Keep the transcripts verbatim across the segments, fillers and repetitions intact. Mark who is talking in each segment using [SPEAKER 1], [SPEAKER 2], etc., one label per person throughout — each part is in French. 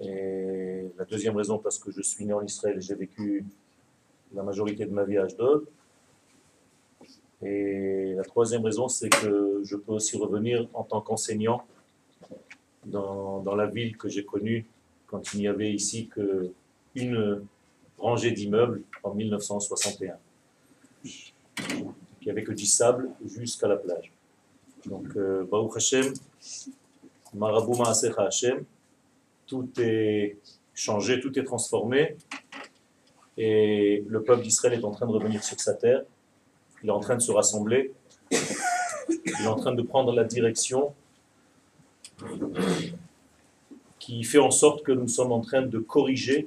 [SPEAKER 1] Et la deuxième raison, parce que je suis né en Israël et j'ai vécu la majorité de ma vie à Ashdod. Et la troisième raison, c'est que je peux aussi revenir en tant qu'enseignant dans, dans la ville que j'ai connue quand il n'y avait ici qu'une rangée d'immeubles en mille neuf cent soixante et un. Il n'y avait que du sable jusqu'à la plage. Donc, euh, Baruch Hashem, Marabou Maasecha Hashem, tout est changé, tout est transformé, et le peuple d'Israël est en train de revenir sur sa terre, il est en train de se rassembler, il est en train de prendre la direction qui fait en sorte que nous sommes en train de corriger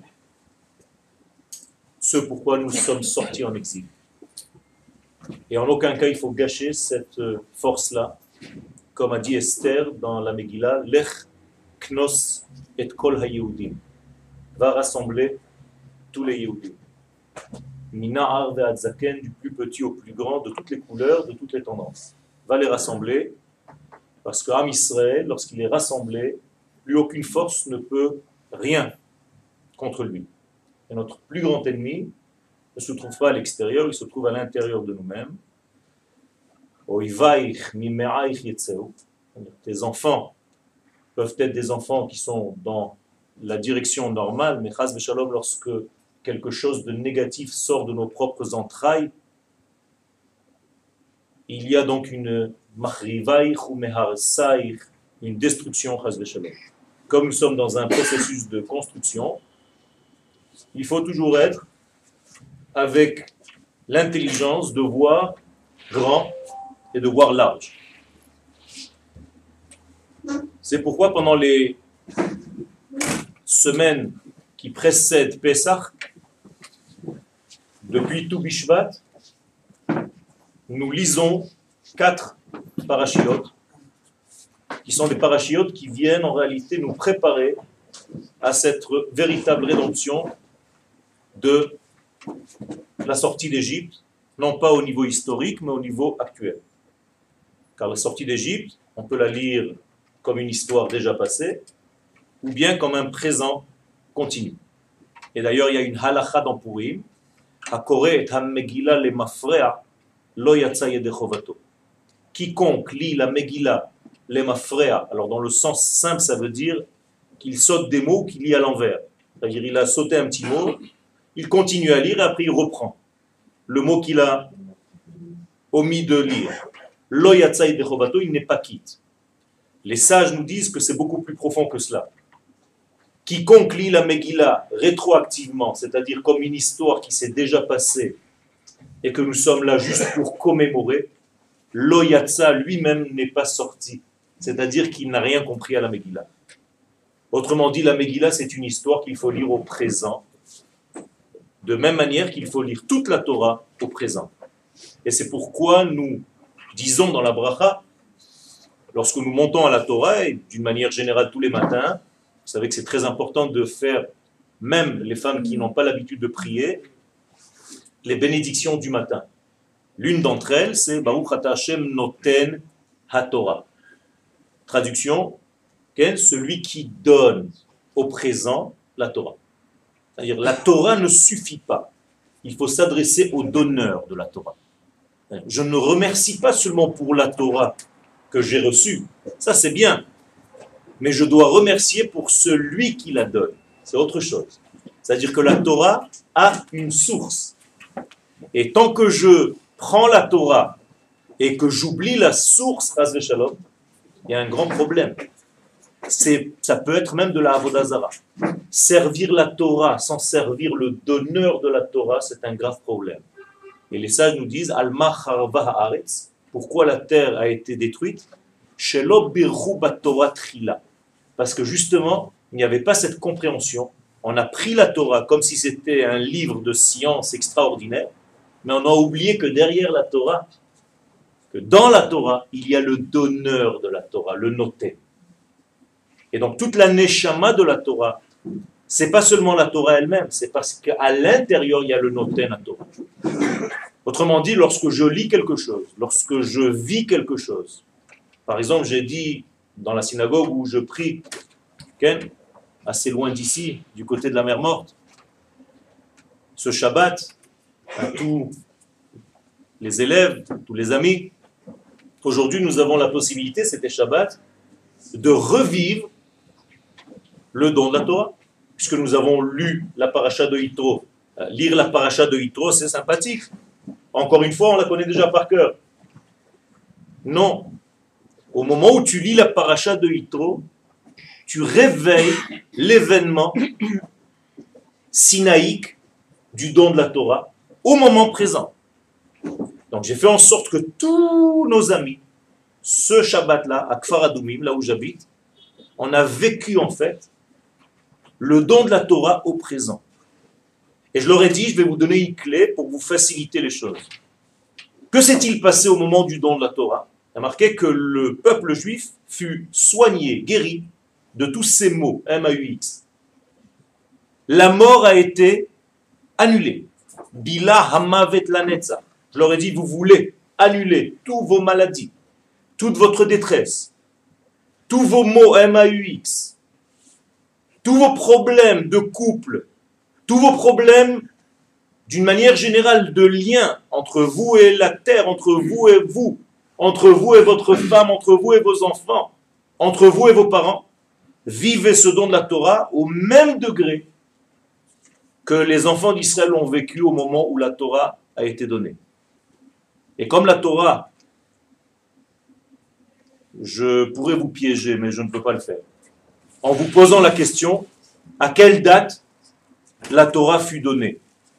[SPEAKER 1] ce pourquoi nous sommes sortis en exil. Et en aucun cas il faut gâcher cette force-là, comme a dit Esther dans la Megillah, Lech Knos et Kol HaYehudim, va rassembler tous les Yehudim. Mina'ar ve'ad zaken, du plus petit au plus grand, de toutes les couleurs, de toutes les tendances. Va les rassembler, parce qu'Am Israël, lorsqu'il est rassemblé, plus aucune force ne peut rien contre lui. Et notre plus grand ennemi ne se trouve pas à l'extérieur, il se trouve à l'intérieur de nous-mêmes. Tes enfants peuvent être des enfants qui sont dans la direction normale, mais chas v'shalom, lorsque quelque chose de négatif sort de nos propres entrailles, il y a donc une machrivaïch ou meharsaïch, une destruction chas v'shalom. Comme nous sommes dans un processus de construction, il faut toujours être avec l'intelligence de voir grand et de voir large. C'est pourquoi pendant les semaines qui précèdent Pessah, depuis tout Bishvat, nous lisons quatre parachiotes, qui sont des parachiotes qui viennent en réalité nous préparer à cette véritable rédemption de la sortie d'Égypte, non pas au niveau historique, mais au niveau actuel. Car la sortie d'Égypte, on peut la lire comme une histoire déjà passée, ou bien comme un présent continu. Et d'ailleurs, il y a une halakha dans Purim, Hakore et ha-Megillah le mafrea lo yatsa yedei chovato. Quiconque lit la Megillah le mafrea, alors dans le sens simple, ça veut dire qu'il saute des mots qu'il lit à l'envers. C'est-à-dire il a sauté un petit mot, il continue à lire et après il reprend le mot qu'il a omis de lire. Lo yatsa yedei chovato, il n'est pas quitte. Les sages nous disent que c'est beaucoup plus profond que cela. Quiconque lit la Megillah rétroactivement, c'est-à-dire comme une histoire qui s'est déjà passée et que nous sommes là juste pour commémorer, Lo Yatsa lui-même n'est pas sorti, c'est-à-dire qu'il n'a rien compris à la Megillah. Autrement dit, la Megillah c'est une histoire qu'il faut lire au présent, de même manière qu'il faut lire toute la Torah au présent. Et c'est pourquoi nous disons dans la bracha, lorsque nous montons à la Torah, et d'une manière générale tous les matins, vous savez que c'est très important de faire, même les femmes qui n'ont pas l'habitude de prier, les bénédictions du matin. L'une d'entre elles, c'est Baruch Ata Hashem Noten HaTorah. Traduction, celui qui donne au présent la Torah. C'est-à-dire, la Torah ne suffit pas. Il faut s'adresser au donneur de la Torah. Je ne remercie pas seulement pour la Torah que j'ai reçue, ça c'est bien. Mais je dois remercier pour celui qui la donne. C'est autre chose. C'est-à-dire que la Torah a une source. Et tant que je prends la Torah et que j'oublie la source, il y a un grand problème. C'est, ça peut être même de la Avodah Zara. Servir la Torah sans servir le donneur de la Torah, c'est un grave problème. Et les sages nous disent, Alma Charva Haaretz, pourquoi la terre a été détruite? Parce que justement, il n'y avait pas cette compréhension. On a pris la Torah comme si c'était un livre de science extraordinaire, mais on a oublié que derrière la Torah, que dans la Torah, il y a le donneur de la Torah, le noté. Et donc toute la neshama de la Torah, c'est pas seulement la Torah elle-même, c'est parce qu'à l'intérieur, il y a le noté la Torah. Autrement dit, lorsque je lis quelque chose, lorsque je vis quelque chose, par exemple, j'ai dit dans la synagogue où je prie, okay, assez loin d'ici, du côté de la mer Morte, ce Shabbat, à tous les élèves, tous les amis, aujourd'hui nous avons la possibilité, c'était Shabbat, de revivre le don de la Torah, puisque nous avons lu la paracha de Yitro. Lire la paracha de Yitro, c'est sympathique. Encore une fois, on la connaît déjà par cœur. Non. Au moment où tu lis la paracha de Yitro, tu réveilles l'événement sinaïque du don de la Torah au moment présent. Donc j'ai fait en sorte que tous nos amis, ce Shabbat-là, à Kfar Adumim, là où j'habite, on a vécu en fait le don de la Torah au présent. Et je leur ai dit, je vais vous donner une clé pour vous faciliter les choses. Que s'est-il passé au moment du don de la Torah? Il y a marqué que le peuple juif fut soigné, guéri de tous ces maux, M A U X. La mort a été annulée. Bila hamavet lanetza. Je leur ai dit, vous voulez annuler toutes vos maladies, toute votre détresse, tous vos maux M A U X, tous vos problèmes de couple, tous vos problèmes d'une manière générale de lien entre vous et la terre, entre vous et vous, entre vous et votre femme, entre vous et vos enfants, entre vous et vos parents, vivez ce don de la Torah au même degré que les enfants d'Israël ont vécu au moment où la Torah a été donnée. Et comme la Torah, je pourrais vous piéger, mais je ne peux pas le faire, en vous posant la question, à quelle date la Torah fut donnée?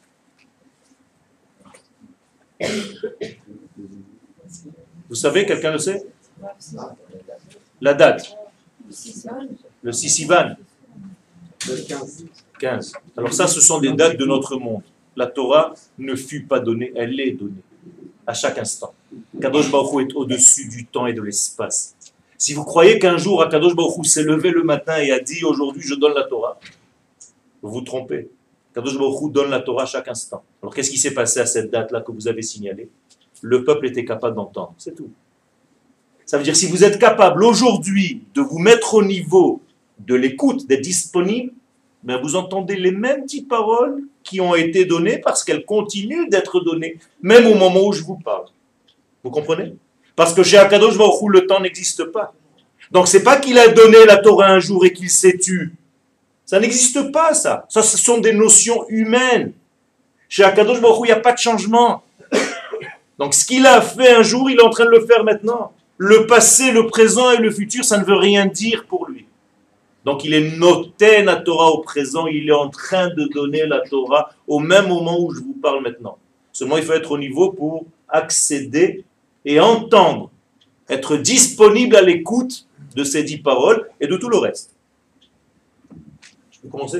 [SPEAKER 1] Vous savez, quelqu'un le sait? La date. Le six Sivan. quinze. Alors ça, ce sont des dates de notre monde. La Torah ne fut pas donnée, elle est donnée. À chaque instant. Kadosh Baruch Hu est au-dessus du temps et de l'espace. Si vous croyez qu'un jour, Kadosh Baruch Hu s'est levé le matin et a dit, aujourd'hui je donne la Torah, vous vous trompez. Kadosh Baruch Hu donne la Torah à chaque instant. Alors qu'est-ce qui s'est passé à cette date-là que vous avez signalée? Le peuple était capable d'entendre, c'est tout. Ça veut dire, si vous êtes capable aujourd'hui de vous mettre au niveau de l'écoute, d'être disponible, ben vous entendez les mêmes petites paroles qui ont été données parce qu'elles continuent d'être données, même au moment où je vous parle. Vous comprenez? Parce que chez Akadosh Baruch Hu, le temps n'existe pas. Donc c'est pas qu'il a donné la Torah un jour et qu'il s'est tu. Ça n'existe pas, ça. Ça, ce sont des notions humaines. Chez Akadosh Baruch Hu, il n'y a pas de changement. Donc ce qu'il a fait un jour, il est en train de le faire maintenant. Le passé, le présent et le futur, ça ne veut rien dire pour lui. Donc il est noté la Torah au présent, il est en train de donner la Torah au même moment où je vous parle maintenant. Seulement il faut être au niveau pour accéder et entendre, être disponible à l'écoute de ces dix paroles et de tout le reste. Je peux commencer?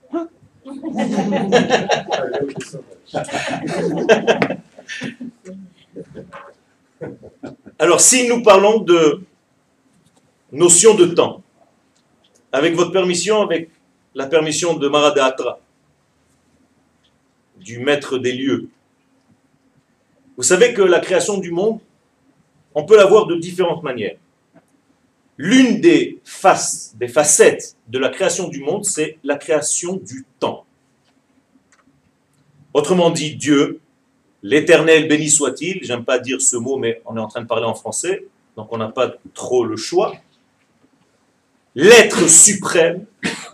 [SPEAKER 1] Alors si nous parlons de notion de temps, avec votre permission, avec la permission de Maradatra, du maître des lieux. Vous savez que la création du monde, on peut la voir de différentes manières. L'une des faces, des facettes de la création du monde, c'est la création du temps. Autrement dit, Dieu, l'Éternel béni soit-il, j'aime pas dire ce mot, mais on est en train de parler en français, donc on n'a pas trop le choix. L'être suprême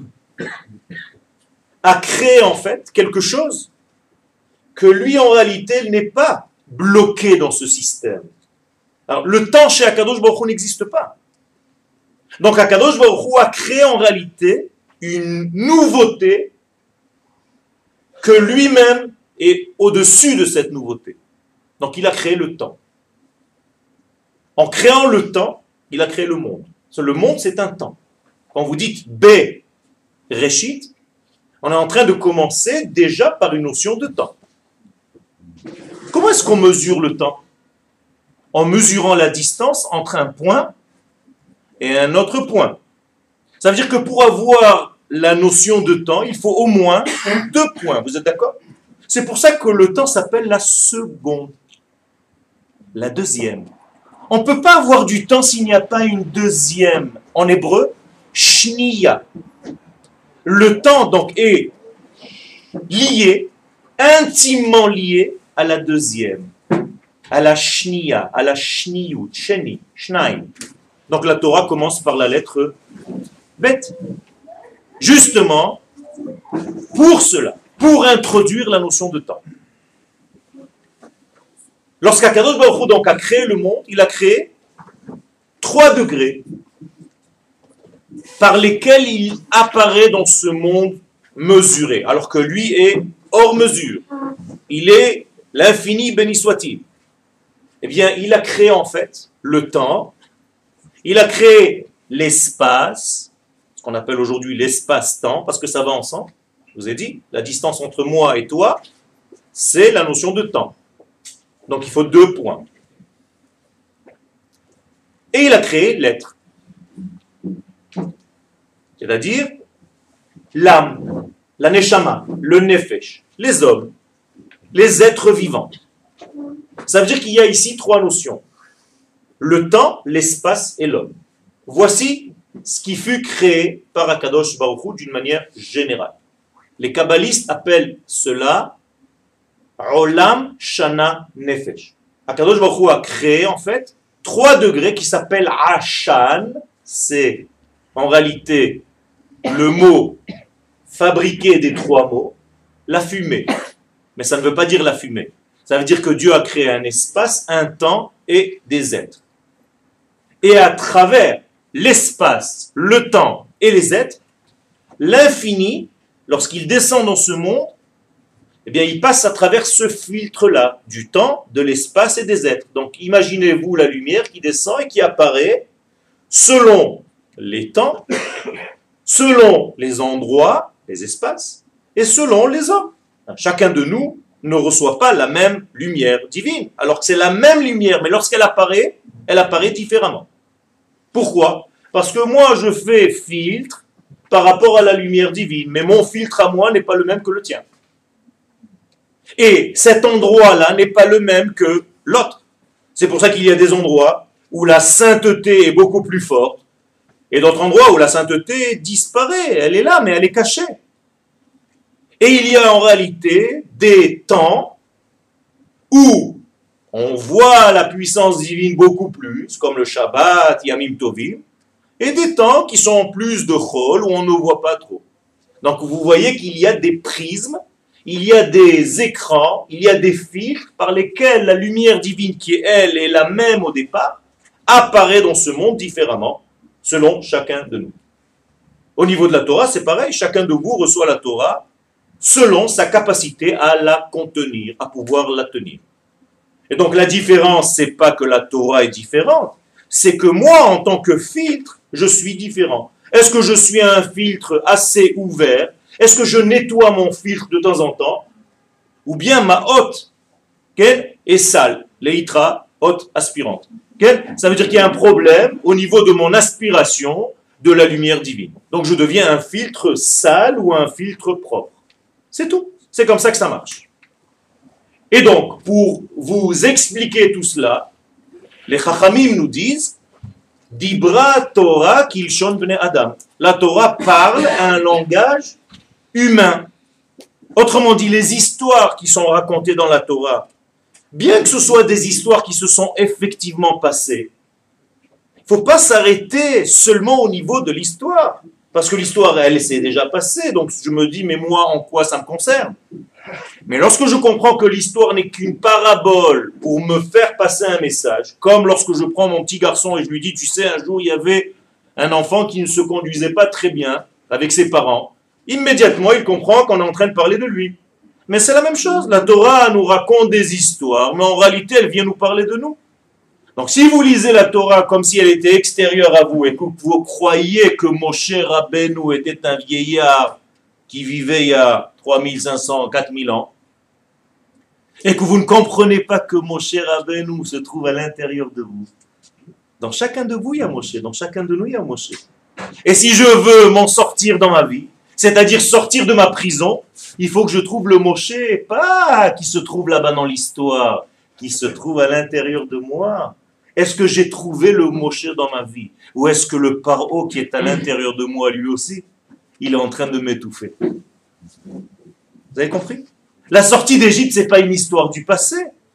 [SPEAKER 1] a créé en fait quelque chose que lui en réalité n'est pas bloqué dans ce système. Alors le temps chez Akadosh Baruch Hu n'existe pas. Donc Akadosh Baruch Hu a créé en réalité une nouveauté que lui-même est au-dessus de cette nouveauté. Donc il a créé le temps. En créant le temps, il a créé le monde. Le monde, c'est un temps. Quand vous dites B, Réchit, on est en train de commencer déjà par une notion de temps. Comment est-ce qu'on mesure le temps? En mesurant la distance entre un point et un autre point. Ça veut dire que pour avoir la notion de temps, il faut au moins deux points. Vous êtes d'accord? C'est pour ça que le temps s'appelle la seconde. La deuxième. On ne peut pas avoir du temps s'il n'y a pas une deuxième. En hébreu, shniya. Le temps donc est lié, intimement lié à la deuxième, à la shniya, à la shniyut, sheni, shnaim. Donc la Torah commence par la lettre bet. Justement, pour cela, pour introduire la notion de temps. Lorsqu'Akadosh Baruch Hu donc a créé le monde, il a créé trois degrés par lesquels il apparaît dans ce monde mesuré, alors que lui est hors mesure. Il est l'infini, béni soit-il. Eh bien, il a créé en fait le temps, il a créé l'espace, ce qu'on appelle aujourd'hui l'espace-temps, parce que ça va ensemble. Je vous ai dit, la distance entre moi et toi, c'est la notion de temps. Donc il faut deux points. Et il a créé l'être. C'est-à-dire l'âme, la neshama, le nefesh, les hommes, les êtres vivants. Ça veut dire qu'il y a ici trois notions. Le temps, l'espace et l'homme. Voici ce qui fut créé par Akadosh Baruch Hu d'une manière générale. Les kabbalistes appellent cela Olam Shana Nefesh. Akadosh Baruch Hu a créé en fait trois degrés qui s'appellent Ashan. C'est en réalité le mot fabriqué des trois mots, la fumée. Mais ça ne veut pas dire la fumée. Ça veut dire que Dieu a créé un espace, un temps et des êtres. Et à travers l'espace, le temps et les êtres, l'infini, lorsqu'il descend dans ce monde, eh bien, il passe à travers ce filtre-là, du temps, de l'espace et des êtres. Donc, imaginez-vous la lumière qui descend et qui apparaît selon les temps, selon les endroits, les espaces, et selon les hommes. Chacun de nous ne reçoit pas la même lumière divine, alors que c'est la même lumière, mais lorsqu'elle apparaît, elle apparaît différemment. Pourquoi? Parce que moi, je fais filtre par rapport à la lumière divine, mais mon filtre à moi n'est pas le même que le tien. Et cet endroit-là n'est pas le même que l'autre. C'est pour ça qu'il y a des endroits où la sainteté est beaucoup plus forte, et d'autres endroits où la sainteté disparaît, elle est là, mais elle est cachée. Et il y a en réalité des temps où on voit la puissance divine beaucoup plus, comme le Shabbat, Yamim Tovim, et des temps qui sont plus de chol, où on ne voit pas trop. Donc vous voyez qu'il y a des prismes, il y a des écrans, il y a des filtres par lesquels la lumière divine, qui est elle, est la même au départ, apparaît dans ce monde différemment, selon chacun de nous. Au niveau de la Torah, c'est pareil, chacun de vous reçoit la Torah selon sa capacité à la contenir, à pouvoir la tenir. Et donc la différence, c'est pas que la Torah est différente, c'est que moi, en tant que filtre, je suis différent. Est-ce que je suis un filtre assez ouvert? Est-ce que je nettoie mon filtre de temps en temps? Ou bien ma hotte, qu'elle est sale, l'éitra, hotte aspirante. Ça veut dire qu'il y a un problème au niveau de mon aspiration de la lumière divine. Donc je deviens un filtre sale ou un filtre propre. C'est tout. C'est comme ça que ça marche. Et donc, pour vous expliquer tout cela, les Chachamim nous disent Dibra Torah kilshon bnei Adam. La Torah parle un langage humain. Autrement dit, les histoires qui sont racontées dans la Torah, bien que ce soit des histoires qui se sont effectivement passées, il ne faut pas s'arrêter seulement au niveau de l'histoire. Parce que l'histoire, elle, s'est déjà passée. Donc je me dis, mais moi, en quoi ça me concerne? Mais lorsque je comprends que l'histoire n'est qu'une parabole pour me faire passer un message, comme lorsque je prends mon petit garçon et je lui dis, tu sais, un jour, il y avait un enfant qui ne se conduisait pas très bien avec ses parents. Immédiatement, il comprend qu'on est en train de parler de lui. Mais c'est la même chose. La Torah nous raconte des histoires, mais en réalité, elle vient nous parler de nous. Donc, si vous lisez la Torah comme si elle était extérieure à vous et que vous croyez que Moshe Rabbeinu était un vieillard qui vivait il y a trois mille cinq cents, quatre mille ans, et que vous ne comprenez pas que Moshe Rabbeinu se trouve à l'intérieur de vous, dans chacun de vous, il y a Moshe, dans chacun de nous, il y a Moshe. Et si je veux m'en sortir dans ma vie, c'est-à-dire sortir de ma prison, il faut que je trouve le Moshe, pas qui se trouve là-bas dans l'histoire, qui se trouve à l'intérieur de moi. Est-ce que j'ai trouvé le Moshe dans ma vie? Ou est-ce que le Paro qui est à l'intérieur de moi, lui aussi, il est en train de m'étouffer. Vous avez compris? La sortie d'Égypte, ce n'est pas une histoire du passé.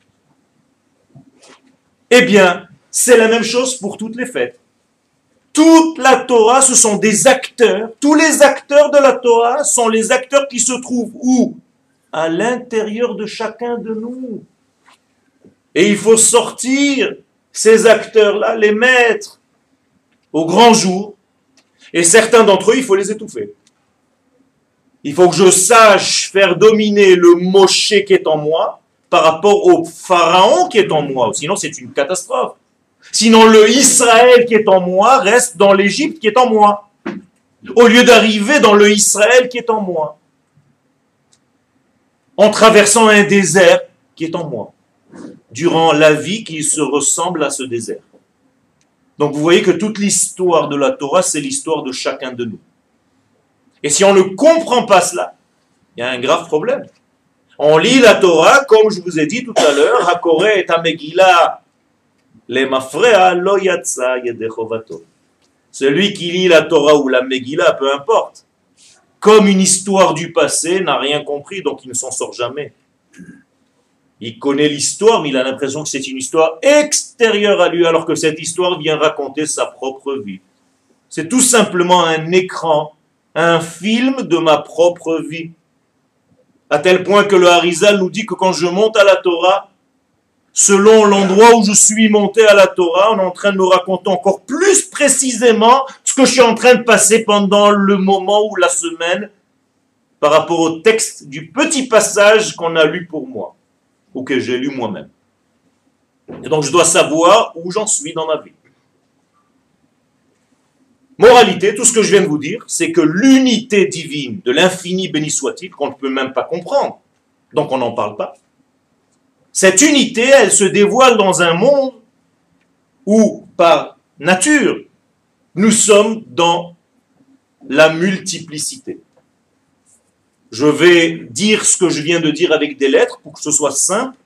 [SPEAKER 1] Eh bien, c'est la même chose pour toutes les fêtes. Toute la Torah, ce sont des acteurs. Tous les acteurs de la Torah sont les acteurs qui se trouvent où? À l'intérieur de chacun de nous. Et il faut sortir ces acteurs-là, les mettre au grand jour. Et certains d'entre eux, il faut les étouffer. Il faut que je sache faire dominer le Moshe qui est en moi par rapport au Pharaon qui est en moi. Sinon, c'est une catastrophe. Sinon, le Israël qui est en moi reste dans l'Égypte qui est en moi. Au lieu d'arriver dans le Israël qui est en moi. En traversant un désert qui est en moi. Durant la vie qui se ressemble à ce désert. Donc vous voyez que toute l'histoire de la Torah, c'est l'histoire de chacun de nous. Et si on ne comprend pas cela, il y a un grave problème. On lit la Torah, comme je vous ai dit tout à l'heure, Hakore et Megillah. Celui qui lit la Torah ou la Megillah, peu importe, comme une histoire du passé, n'a rien compris, donc il ne s'en sort jamais. Il connaît l'histoire, mais il a l'impression que c'est une histoire extérieure à lui, alors que cette histoire vient raconter sa propre vie. C'est tout simplement un écran, un film de ma propre vie. À tel point que le Harizal nous dit que quand je monte à la Torah, selon l'endroit où je suis monté à la Torah, on est en train de me raconter encore plus précisément ce que je suis en train de passer pendant le moment ou la semaine par rapport au texte du petit passage qu'on a lu pour moi, ou que j'ai lu moi-même. Et donc je dois savoir où j'en suis dans ma vie. Moralité, tout ce que je viens de vous dire, c'est que l'unité divine de l'infini béni soit-il, qu'on ne peut même pas comprendre, donc on n'en parle pas, cette unité, elle se dévoile dans un monde où, par nature, nous sommes dans la multiplicité. Je vais dire ce que je viens de dire avec des lettres pour que ce soit simple.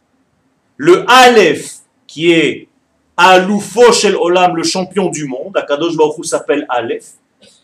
[SPEAKER 1] Le Aleph, qui est Aloufo Shel Olam, le champion du monde, Akadosh Baruch Hu s'appelle Aleph,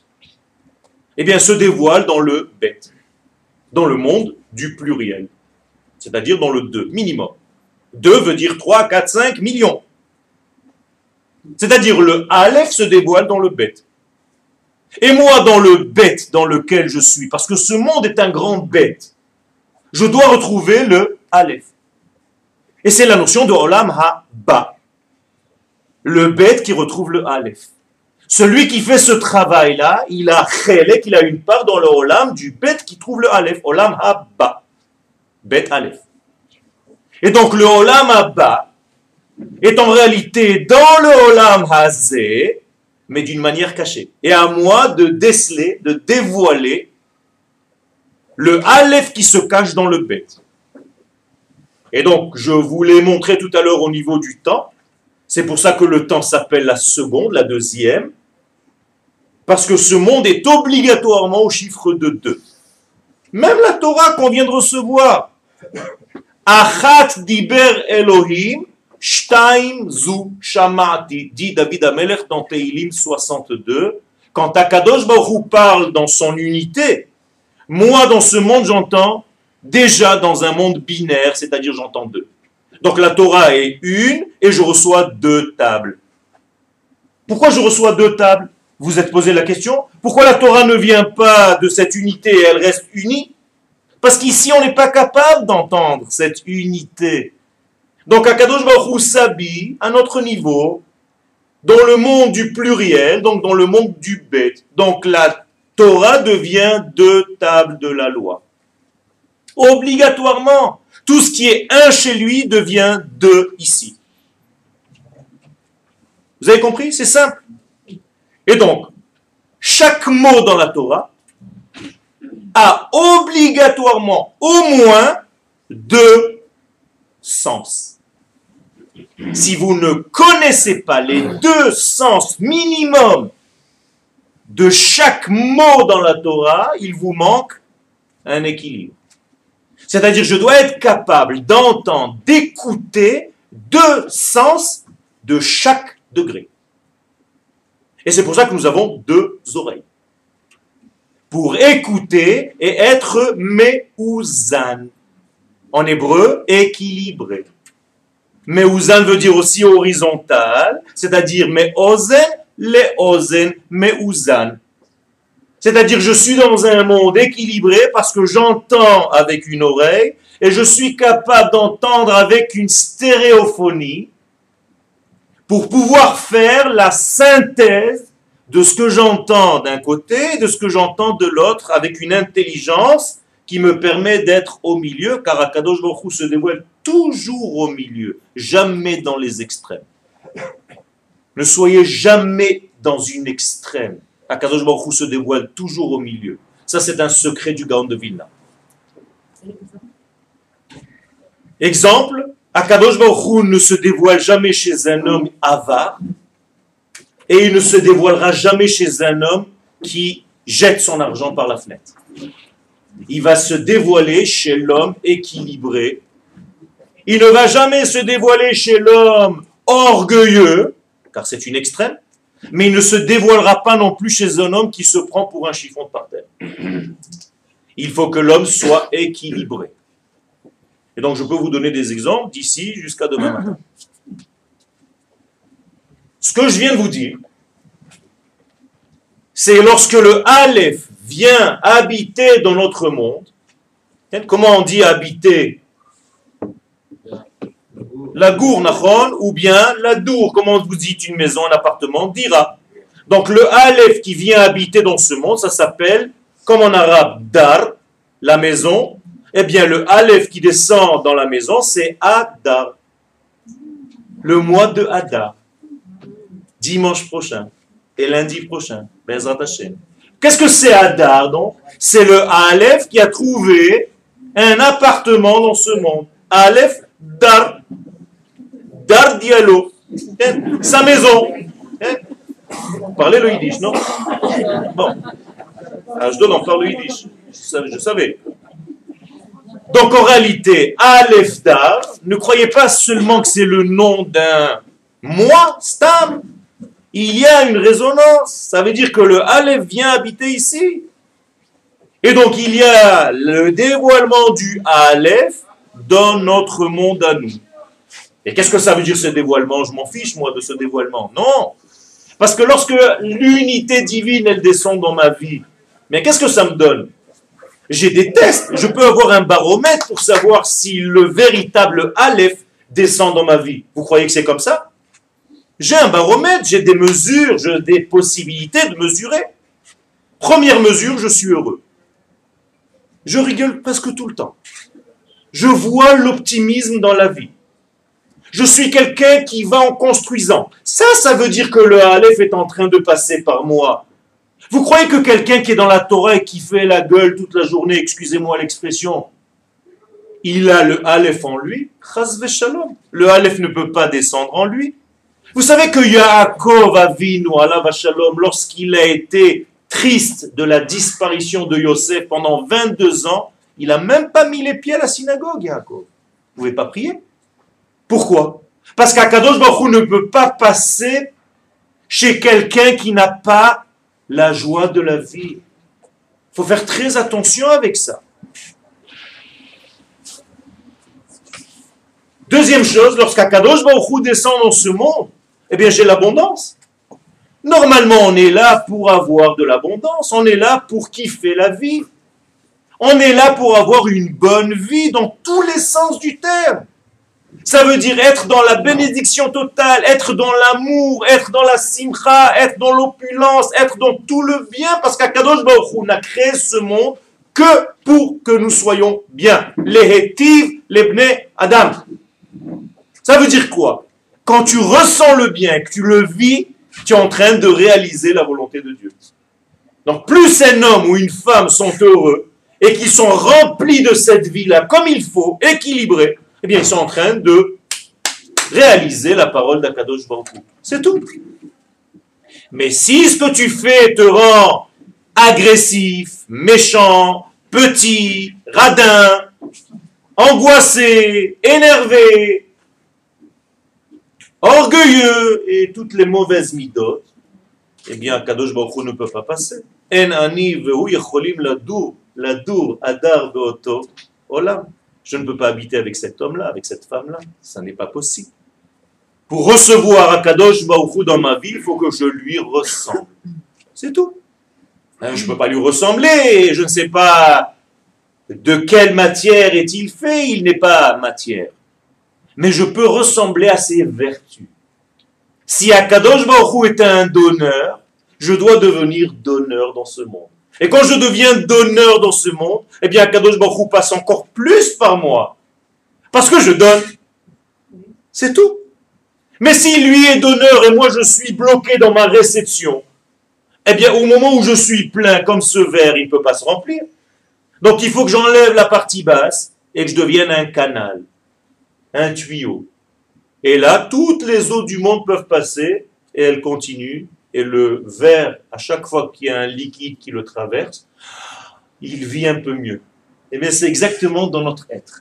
[SPEAKER 1] eh bien, se dévoile dans le Bet, dans le monde du pluriel. C'est-à-dire dans le deux, minimum. deux veut dire trois, quatre, cinq millions. C'est-à-dire le Aleph se dévoile dans le Bet. Et moi, dans le Bet dans lequel je suis, parce que ce monde est un grand Bet, je dois retrouver le Aleph. Et c'est la notion de Olam Ha-Ba. Le Bet qui retrouve le Aleph. Celui qui fait ce travail-là, il a Chelek, il a une part dans le Olam du Bet qui trouve le Aleph. Olam Ha-Ba. Bet Aleph. Et donc le Olam Haba est en réalité dans le Olam Hazé, mais d'une manière cachée. Et à moi de déceler, de dévoiler le Aleph qui se cache dans le Bet. Et donc je vous l'ai montré tout à l'heure au niveau du temps. C'est pour ça que le temps s'appelle la seconde, la deuxième. Parce que ce monde est obligatoirement au chiffre de deux. Même la Torah qu'on vient de recevoir. Achat diber Elohim, shtaim zu shamati, dit David Amelech dans Teilim soixante-deux. Quand Akadosh Baruch Hu parle dans son unité, moi dans ce monde j'entends déjà dans un monde binaire, c'est-à-dire j'entends deux. Donc la Torah est une et je reçois deux tables. Pourquoi je reçois deux tables? Vous êtes posé la question. Pourquoi la Torah ne vient pas de cette unité et elle reste unie? Parce qu'ici, on n'est pas capable d'entendre cette unité. Donc, Akadosh Baruch Hu s'habille à notre niveau, dans le monde du pluriel, donc dans le monde du Bet. Donc, la Torah devient deux tables de la loi. Obligatoirement, tout ce qui est un chez lui devient deux ici. Vous avez compris? C'est simple. Et donc, chaque mot dans la Torah a obligatoirement au moins deux sens. Si vous ne connaissez pas les deux sens minimum de chaque mot dans la Torah, il vous manque un équilibre. C'est-à-dire, je dois être capable d'entendre, d'écouter deux sens de chaque degré. Et c'est pour ça que nous avons deux oreilles. pour écouter et être me'uzan. En hébreu, équilibré. Me'uzan veut dire aussi horizontal, c'est-à-dire me'ozen, le'ozen, me'uzan. C'est-à-dire je suis dans un monde équilibré parce que j'entends avec une oreille et je suis capable d'entendre avec une stéréophonie pour pouvoir faire la synthèse de ce que j'entends d'un côté et de ce que j'entends de l'autre avec une intelligence qui me permet d'être au milieu, car Akadosh Baruch Hu se dévoile toujours au milieu, jamais dans les extrêmes. Ne soyez jamais dans une extrême. Akadosh Baruch Hu se dévoile toujours au milieu. Ça, c'est un secret du Gaon de Vilna. Exemple, Akadosh Baruch Hu ne se dévoile jamais chez un homme avare et il ne se dévoilera jamais chez un homme qui jette son argent par la fenêtre. Il va se dévoiler chez l'homme équilibré. Il ne va jamais se dévoiler chez l'homme orgueilleux, car c'est une extrême, mais il ne se dévoilera pas non plus chez un homme qui se prend pour un chiffon de parterre. Il faut que l'homme soit équilibré. Et donc je peux vous donner des exemples d'ici jusqu'à demain matin. Ce que je viens de vous dire, c'est lorsque le Aleph vient habiter dans notre monde. Comment on dit habiter? La gour, nachon, ou bien la dour. Comment vous dites une maison, un appartement? Dira. Donc le Aleph qui vient habiter dans ce monde, ça s'appelle, comme en arabe, dar, la maison. Eh bien le Aleph qui descend dans la maison, c'est Adar. Le mois de Adar. Dimanche prochain et lundi prochain. Bezrat Hashem. Qu'est-ce que c'est Adar donc? C'est le Aleph qui a trouvé un appartement dans ce monde. Aleph Dar. Dar Diallo. Sa maison. Parlez le yiddish, non? Bon. Alors, je donne encore le yiddish. Je savais. Donc en réalité, Aleph Dar, ne croyez pas seulement que c'est le nom d'un moi, Stam. Il y a une résonance. Ça veut dire que le Aleph vient habiter ici. Et donc il y a le dévoilement du Aleph dans notre monde à nous. Et qu'est-ce que ça veut dire ce dévoilement? Je m'en fiche moi de ce dévoilement. Non. Parce que lorsque l'unité divine elle descend dans ma vie, mais qu'est-ce que ça me donne? J'ai des tests. Je peux avoir un baromètre pour savoir si le véritable Aleph descend dans ma vie. Vous croyez que c'est comme ça? J'ai un baromètre, j'ai des mesures, j'ai des possibilités de mesurer. Première mesure, je suis heureux. Je rigole presque tout le temps. Je vois l'optimisme dans la vie. Je suis quelqu'un qui va en construisant. Ça, ça veut dire que le Aleph est en train de passer par moi. Vous croyez que quelqu'un qui est dans la Torah et qui fait la gueule toute la journée, excusez-moi l'expression, il a le Aleph en lui? Chas v'shalom. Le Aleph ne peut pas descendre en lui. Vous savez que Yaakov Avinu, alav v'shalom, lorsqu'il a été triste de la disparition de Yosef pendant vingt-deux ans, il n'a même pas mis les pieds à la synagogue, Yaakov. Vous ne pouvez pas prier. Pourquoi? Parce qu'Akadosh Baruch Hu ne peut pas passer chez quelqu'un qui n'a pas la joie de la vie. Il faut faire très attention avec ça. Deuxième chose, lorsqu'Akadosh Baruch Hu descend dans ce monde, eh bien j'ai l'abondance. Normalement, on est là pour avoir de l'abondance, on est là pour kiffer la vie. On est là pour avoir une bonne vie dans tous les sens du terme. Ça veut dire être dans la bénédiction totale, être dans l'amour, être dans la simcha, être dans l'opulence, être dans tout le bien, parce qu'Akadosh Baruch Hu n'a créé ce monde que pour que nous soyons bien. Les hétiv, les bnei Adam. Ça veut dire quoi? Quand tu ressens le bien, que tu le vis, tu es en train de réaliser la volonté de Dieu. Donc plus un homme ou une femme sont heureux et qu'ils sont remplis de cette vie-là comme il faut, équilibrés, eh bien ils sont en train de réaliser la parole d'Akadosh Baruch Hu. C'est tout. Mais si ce que tu fais te rend agressif, méchant, petit, radin, angoissé, énervé, orgueilleux et toutes les mauvaises midotes, eh bien, Kadosh Baruch Hu ne peut pas passer. En ani vehu yecholim ladur, ladur adar beoto olam. Je ne peux pas habiter avec cet homme-là, avec cette femme-là. Ça n'est pas possible. Pour recevoir Akadosh Baruch Hu dans ma vie, il faut que je lui ressemble. C'est tout. Je ne peux pas lui ressembler. Je ne sais pas de quelle matière est-il fait. Il n'est pas matière. Mais je peux ressembler à ses vertus. Si Akadosh Baruch Hu est un donneur, je dois devenir donneur dans ce monde. Et quand je deviens donneur dans ce monde, eh bien Akadosh Baruch Hu passe encore plus par moi. Parce que je donne. C'est tout. Mais s'il lui est donneur et moi je suis bloqué dans ma réception, eh bien au moment où je suis plein comme ce verre, il ne peut pas se remplir. Donc il faut que j'enlève la partie basse et que je devienne un canal, un tuyau. Et là, toutes les eaux du monde peuvent passer et elles continuent. Et le verre, à chaque fois qu'il y a un liquide qui le traverse, il vit un peu mieux. Et bien c'est exactement dans notre être.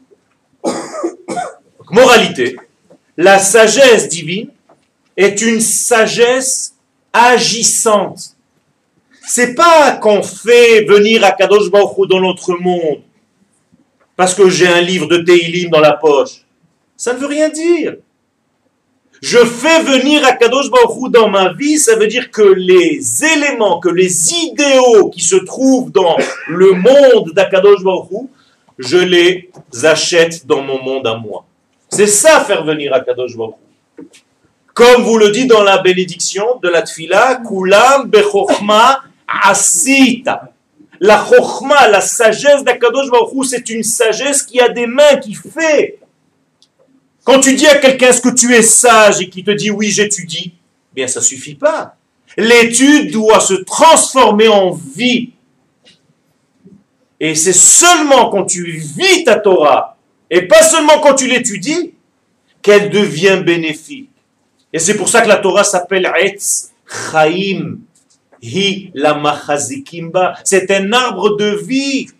[SPEAKER 1] Donc, moralité, la sagesse divine est une sagesse agissante. C'est pas qu'on fait venir Akadosh Baruch Hu dans notre monde parce que j'ai un livre de Teilim dans la poche. Ça ne veut rien dire. Je fais venir Akadosh Baruch Hu dans ma vie, ça veut dire que les éléments, que les idéaux qui se trouvent dans le monde d'Akadosh Baruch Hu, je les achète dans mon monde à moi. C'est ça faire venir Akadosh Baruch Hu. Comme vous le dit dans la bénédiction de la Tfila, Kulam bechokhma asita. La chokhma, la sagesse d'Akadosh Baruch Hu, c'est une sagesse qui a des mains, qui fait. Quand tu dis à quelqu'un ce que tu es sage et qui te dit oui j'étudie, bien ça suffit pas. L'étude doit se transformer en vie. Et c'est seulement quand tu vis ta Torah, et pas seulement quand tu l'étudies, qu'elle devient bénéfique. Et c'est pour ça que la Torah s'appelle Etz Chaim. Hi la Machazikimba. C'est un arbre de vie.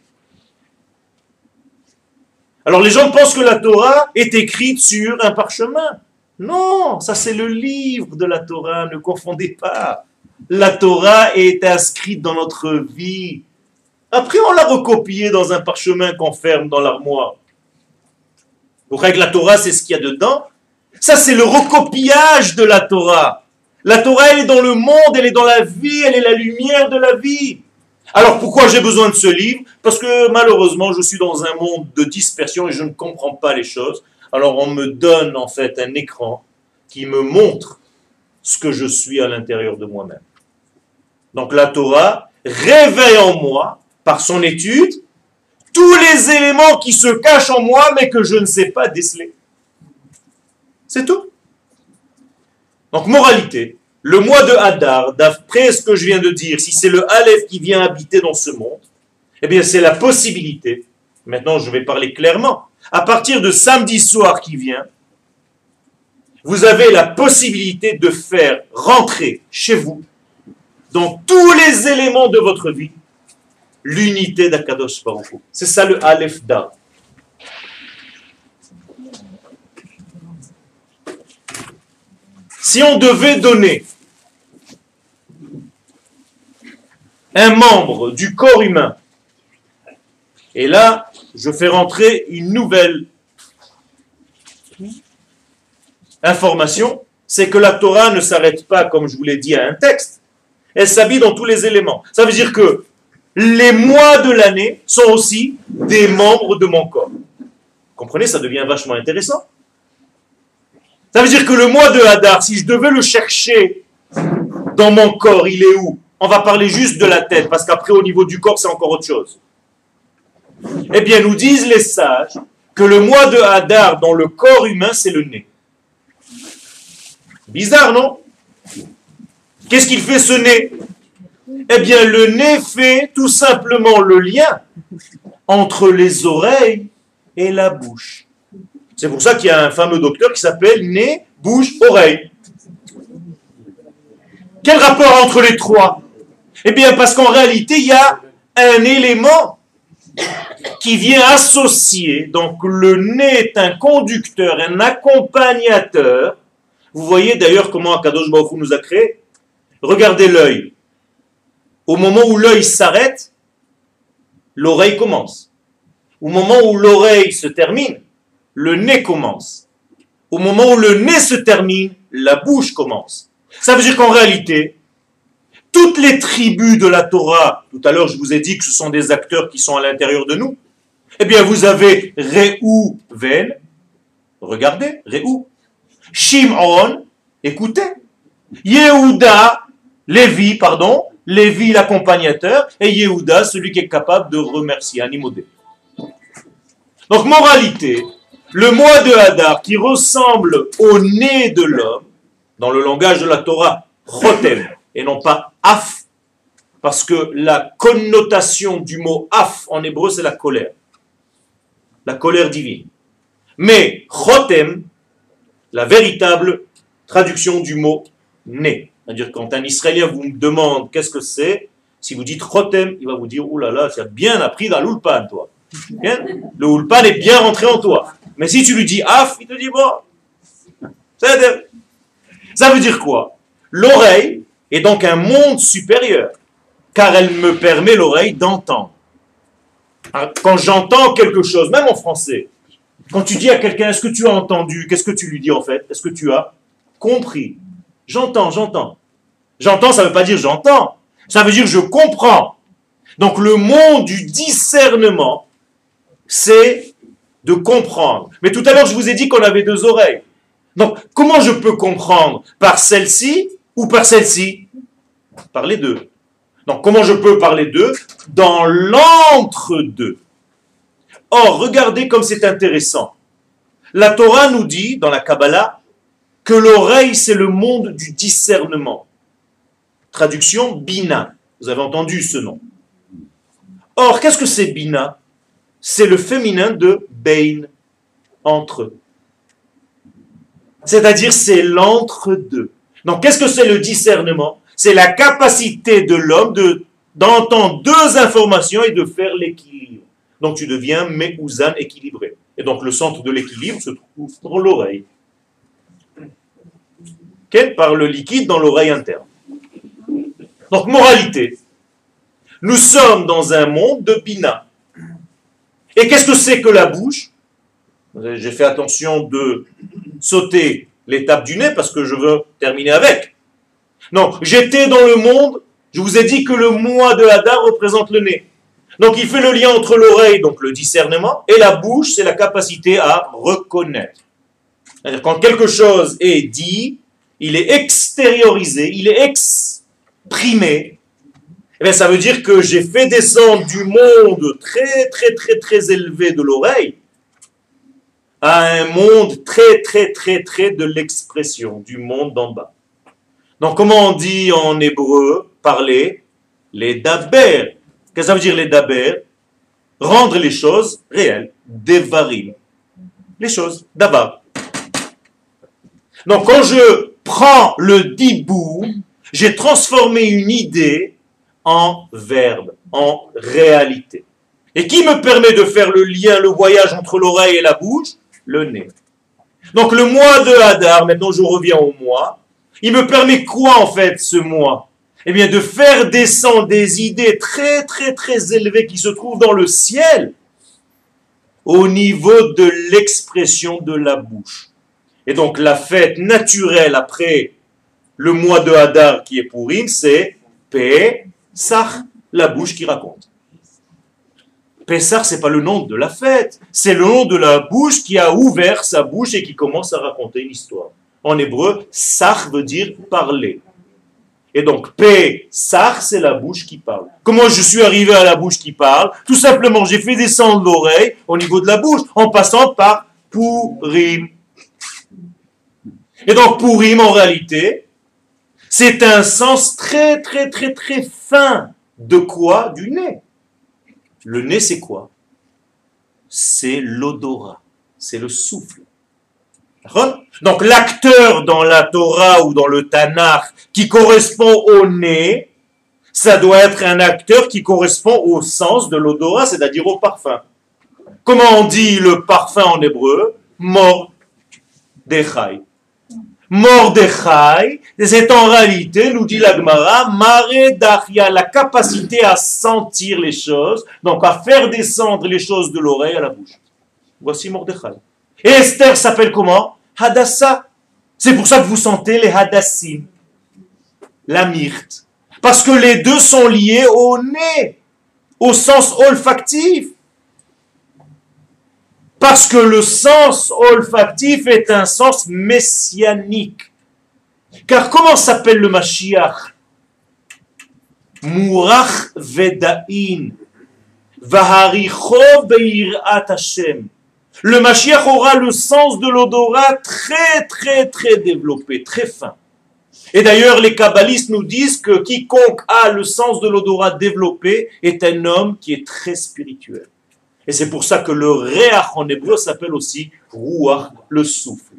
[SPEAKER 1] Alors les gens pensent que la Torah est écrite sur un parchemin. Non, ça c'est le livre de la Torah, ne confondez pas. La Torah est inscrite dans notre vie. Après on l'a recopiée dans un parchemin qu'on ferme dans l'armoire. Vous croyez que la Torah c'est ce qu'il y a dedans? Ça c'est le recopiage de la Torah. La Torah elle est dans le monde, elle est dans la vie, elle est la lumière de la vie. Alors pourquoi j'ai besoin de ce livre? Parce que malheureusement je suis dans un monde de dispersion et je ne comprends pas les choses. Alors on me donne en fait un écran qui me montre ce que je suis à l'intérieur de moi-même. Donc la Torah réveille en moi, par son étude, tous les éléments qui se cachent en moi mais que je ne sais pas déceler. C'est tout. Donc moralité. Le mois de Hadar, d'après ce que je viens de dire, si c'est le Aleph qui vient habiter dans ce monde, eh bien c'est la possibilité, maintenant je vais parler clairement, à partir de samedi soir qui vient, vous avez la possibilité de faire rentrer chez vous, dans tous les éléments de votre vie, l'unité d'Akadosh Baruch Hu. C'est ça le Aleph Dar. Si on devait donner un membre du corps humain, et là, je fais rentrer une nouvelle information, c'est que la Torah ne s'arrête pas, comme je vous l'ai dit, à un texte. Elle s'habille dans tous les éléments. Ça veut dire que les mois de l'année sont aussi des membres de mon corps. Vous comprenez, ça devient vachement intéressant. Ça veut dire que le mois de Hadar, si je devais le chercher dans mon corps, il est où? On va parler juste de la tête, parce qu'après, au niveau du corps, c'est encore autre chose. Eh bien, nous disent les sages que le mois de Hadar dans le corps humain, c'est le nez. Bizarre, non? Qu'est-ce qu'il fait ce nez? Eh bien, le nez fait tout simplement le lien entre les oreilles et la bouche. C'est pour ça qu'il y a un fameux docteur qui s'appelle nez, bouche, oreille. Quel rapport entre les trois? Eh bien, parce qu'en réalité, il y a un élément qui vient associer. Donc, le nez est un conducteur, un accompagnateur. Vous voyez d'ailleurs comment Akadosh Baruch Hu nous a créé. Regardez l'œil. Au moment où l'œil s'arrête, l'oreille commence. Au moment où l'oreille se termine, le nez commence. Au moment où le nez se termine, la bouche commence. Ça veut dire qu'en réalité, toutes les tribus de la Torah, tout à l'heure je vous ai dit que ce sont des acteurs qui sont à l'intérieur de nous, eh bien vous avez Réhouven, regardez, Réhou, Shimon, écoutez, Yehuda, Lévi, pardon, Lévi l'accompagnateur, et Yehuda, celui qui est capable de remercier, animodé. Donc moralité, le mois de Hadar qui ressemble au nez de l'homme, dans le langage de la Torah, Chotem, et non pas Af, parce que la connotation du mot Af en hébreu c'est la colère, la colère divine. Mais Chotem, la véritable traduction du mot nez. C'est-à-dire quand un Israélien vous demande qu'est-ce que c'est, si vous dites Chotem, il va vous dire oulala, là là, tu as bien appris dans l'Ulpan, toi. Bien? Le Ulpan est bien rentré en toi. Mais si tu lui dis Af, il te dit bon. Ça veut dire quoi? L'oreille est donc un monde supérieur, car elle me permet, l'oreille, d'entendre. Quand j'entends quelque chose, même en français, quand tu dis à quelqu'un, est-ce que tu as entendu? Qu'est-ce que tu lui dis en fait? Est-ce que tu as compris? J'entends, j'entends. J'entends, ça ne veut pas dire j'entends. Ça veut dire je comprends. Donc le monde du discernement, c'est de comprendre. Mais tout à l'heure, je vous ai dit qu'on avait deux oreilles. Donc, comment je peux comprendre? Par celle-ci ou par celle-ci? Par les deux. Donc, comment je peux par les deux? Dans l'entre-deux. Or, regardez comme c'est intéressant. La Torah nous dit, dans la Kabbalah, que l'oreille, c'est le monde du discernement. Traduction, Bina. Vous avez entendu ce nom. Or, qu'est-ce que c'est Bina? C'est le féminin de Bein, entre. C'est-à-dire, c'est l'entre-deux. Donc, qu'est-ce que c'est le discernement? C'est la capacité de l'homme de, d'entendre deux informations et de faire l'équilibre. Donc, tu deviens Me'ouzan, équilibré. Et donc, le centre de l'équilibre se trouve dans l'oreille. Okay? Par le liquide dans l'oreille interne. Donc, moralité. Nous sommes dans un monde de Bina. Et qu'est-ce que c'est que la bouche? J'ai fait attention de sauter l'étape du nez parce que je veux terminer avec. Non, j'étais dans le monde, je vous ai dit que le mois de Hadar représente le nez. Donc il fait le lien entre l'oreille, donc le discernement, et la bouche, c'est la capacité à reconnaître. C'est-à-dire quand quelque chose est dit, il est extériorisé, il est exprimé, eh bien, ça veut dire que j'ai fait descendre du monde très, très, très, très élevé de l'oreille à un monde très, très, très, très de l'expression, du monde d'en bas. Donc, comment on dit en hébreu, parler? Les daber. Qu'est-ce que ça veut dire les daber? Rendre les choses réelles. Devarim. Les choses. Dabar. Donc, quand je prends le dibou, j'ai transformé une idée en verbe, en réalité. Et qui me permet de faire le lien, le voyage entre l'oreille et la bouche? Le nez. Donc le mois de Hadar, maintenant je reviens au mois, il me permet quoi en fait ce mois? Eh bien de faire descendre des idées très très très élevées qui se trouvent dans le ciel au niveau de l'expression de la bouche. Et donc la fête naturelle après le mois de Hadar qui est Pourim, c'est Pessah, la bouche qui raconte. Pessah, ce n'est pas le nom de la fête, c'est le nom de la bouche qui a ouvert sa bouche et qui commence à raconter une histoire. En hébreu, Sach veut dire parler. Et donc, Pessah, c'est la bouche qui parle. Comment je suis arrivé à la bouche qui parle? Tout simplement, j'ai fait descendre l'oreille au niveau de la bouche, en passant par Pourim. Et donc, Pourim, en réalité, c'est un sens très, très, très, très fin. De quoi? Du nez. Le nez, c'est quoi? C'est l'odorat. C'est le souffle. Donc, l'acteur dans la Torah ou dans le Tanakh qui correspond au nez, ça doit être un acteur qui correspond au sens de l'odorat, c'est-à-dire au parfum. Comment on dit le parfum en hébreu? Mordechai. Mordechai, c'est en réalité, nous dit la Gemara, Mare Dachia, la capacité à sentir les choses, donc à faire descendre les choses de l'oreille à la bouche. Voici Mordechai. Et Esther s'appelle comment? Hadassah. C'est pour ça que vous sentez les Hadassim, la myrte. Parce que les deux sont liés au nez, au sens olfactif. Parce que le sens olfactif est un sens messianique. Car comment s'appelle le Mashiach? Murach Veda'in. Vaharicho Beirat Hashem. Le Mashiach aura le sens de l'odorat très très très développé, très fin. Et d'ailleurs, les kabbalistes nous disent que quiconque a le sens de l'odorat développé est un homme qui est très spirituel. Et c'est pour ça que le réach en hébreu s'appelle aussi ruach, le souffle.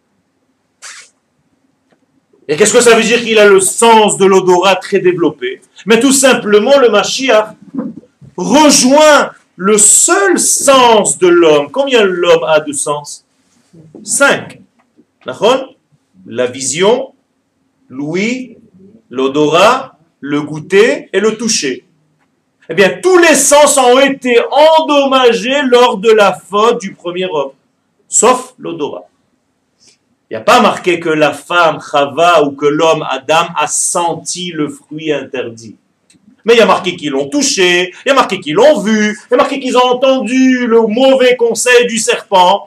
[SPEAKER 1] Et qu'est-ce que ça veut dire qu'il a le sens de l'odorat très développé? Mais tout simplement, le Mashiach rejoint le seul sens de l'homme. Combien l'homme a de sens? Cinq. La vision, l'ouïe, l'odorat, le goûter et le toucher. Eh bien, tous les sens ont été endommagés lors de la faute du premier homme, sauf l'odorat. Il n'y a pas marqué que la femme Chava ou que l'homme Adam a senti le fruit interdit. Mais il y a marqué qu'ils l'ont touché, il y a marqué qu'ils l'ont vu, il y a marqué qu'ils ont entendu le mauvais conseil du serpent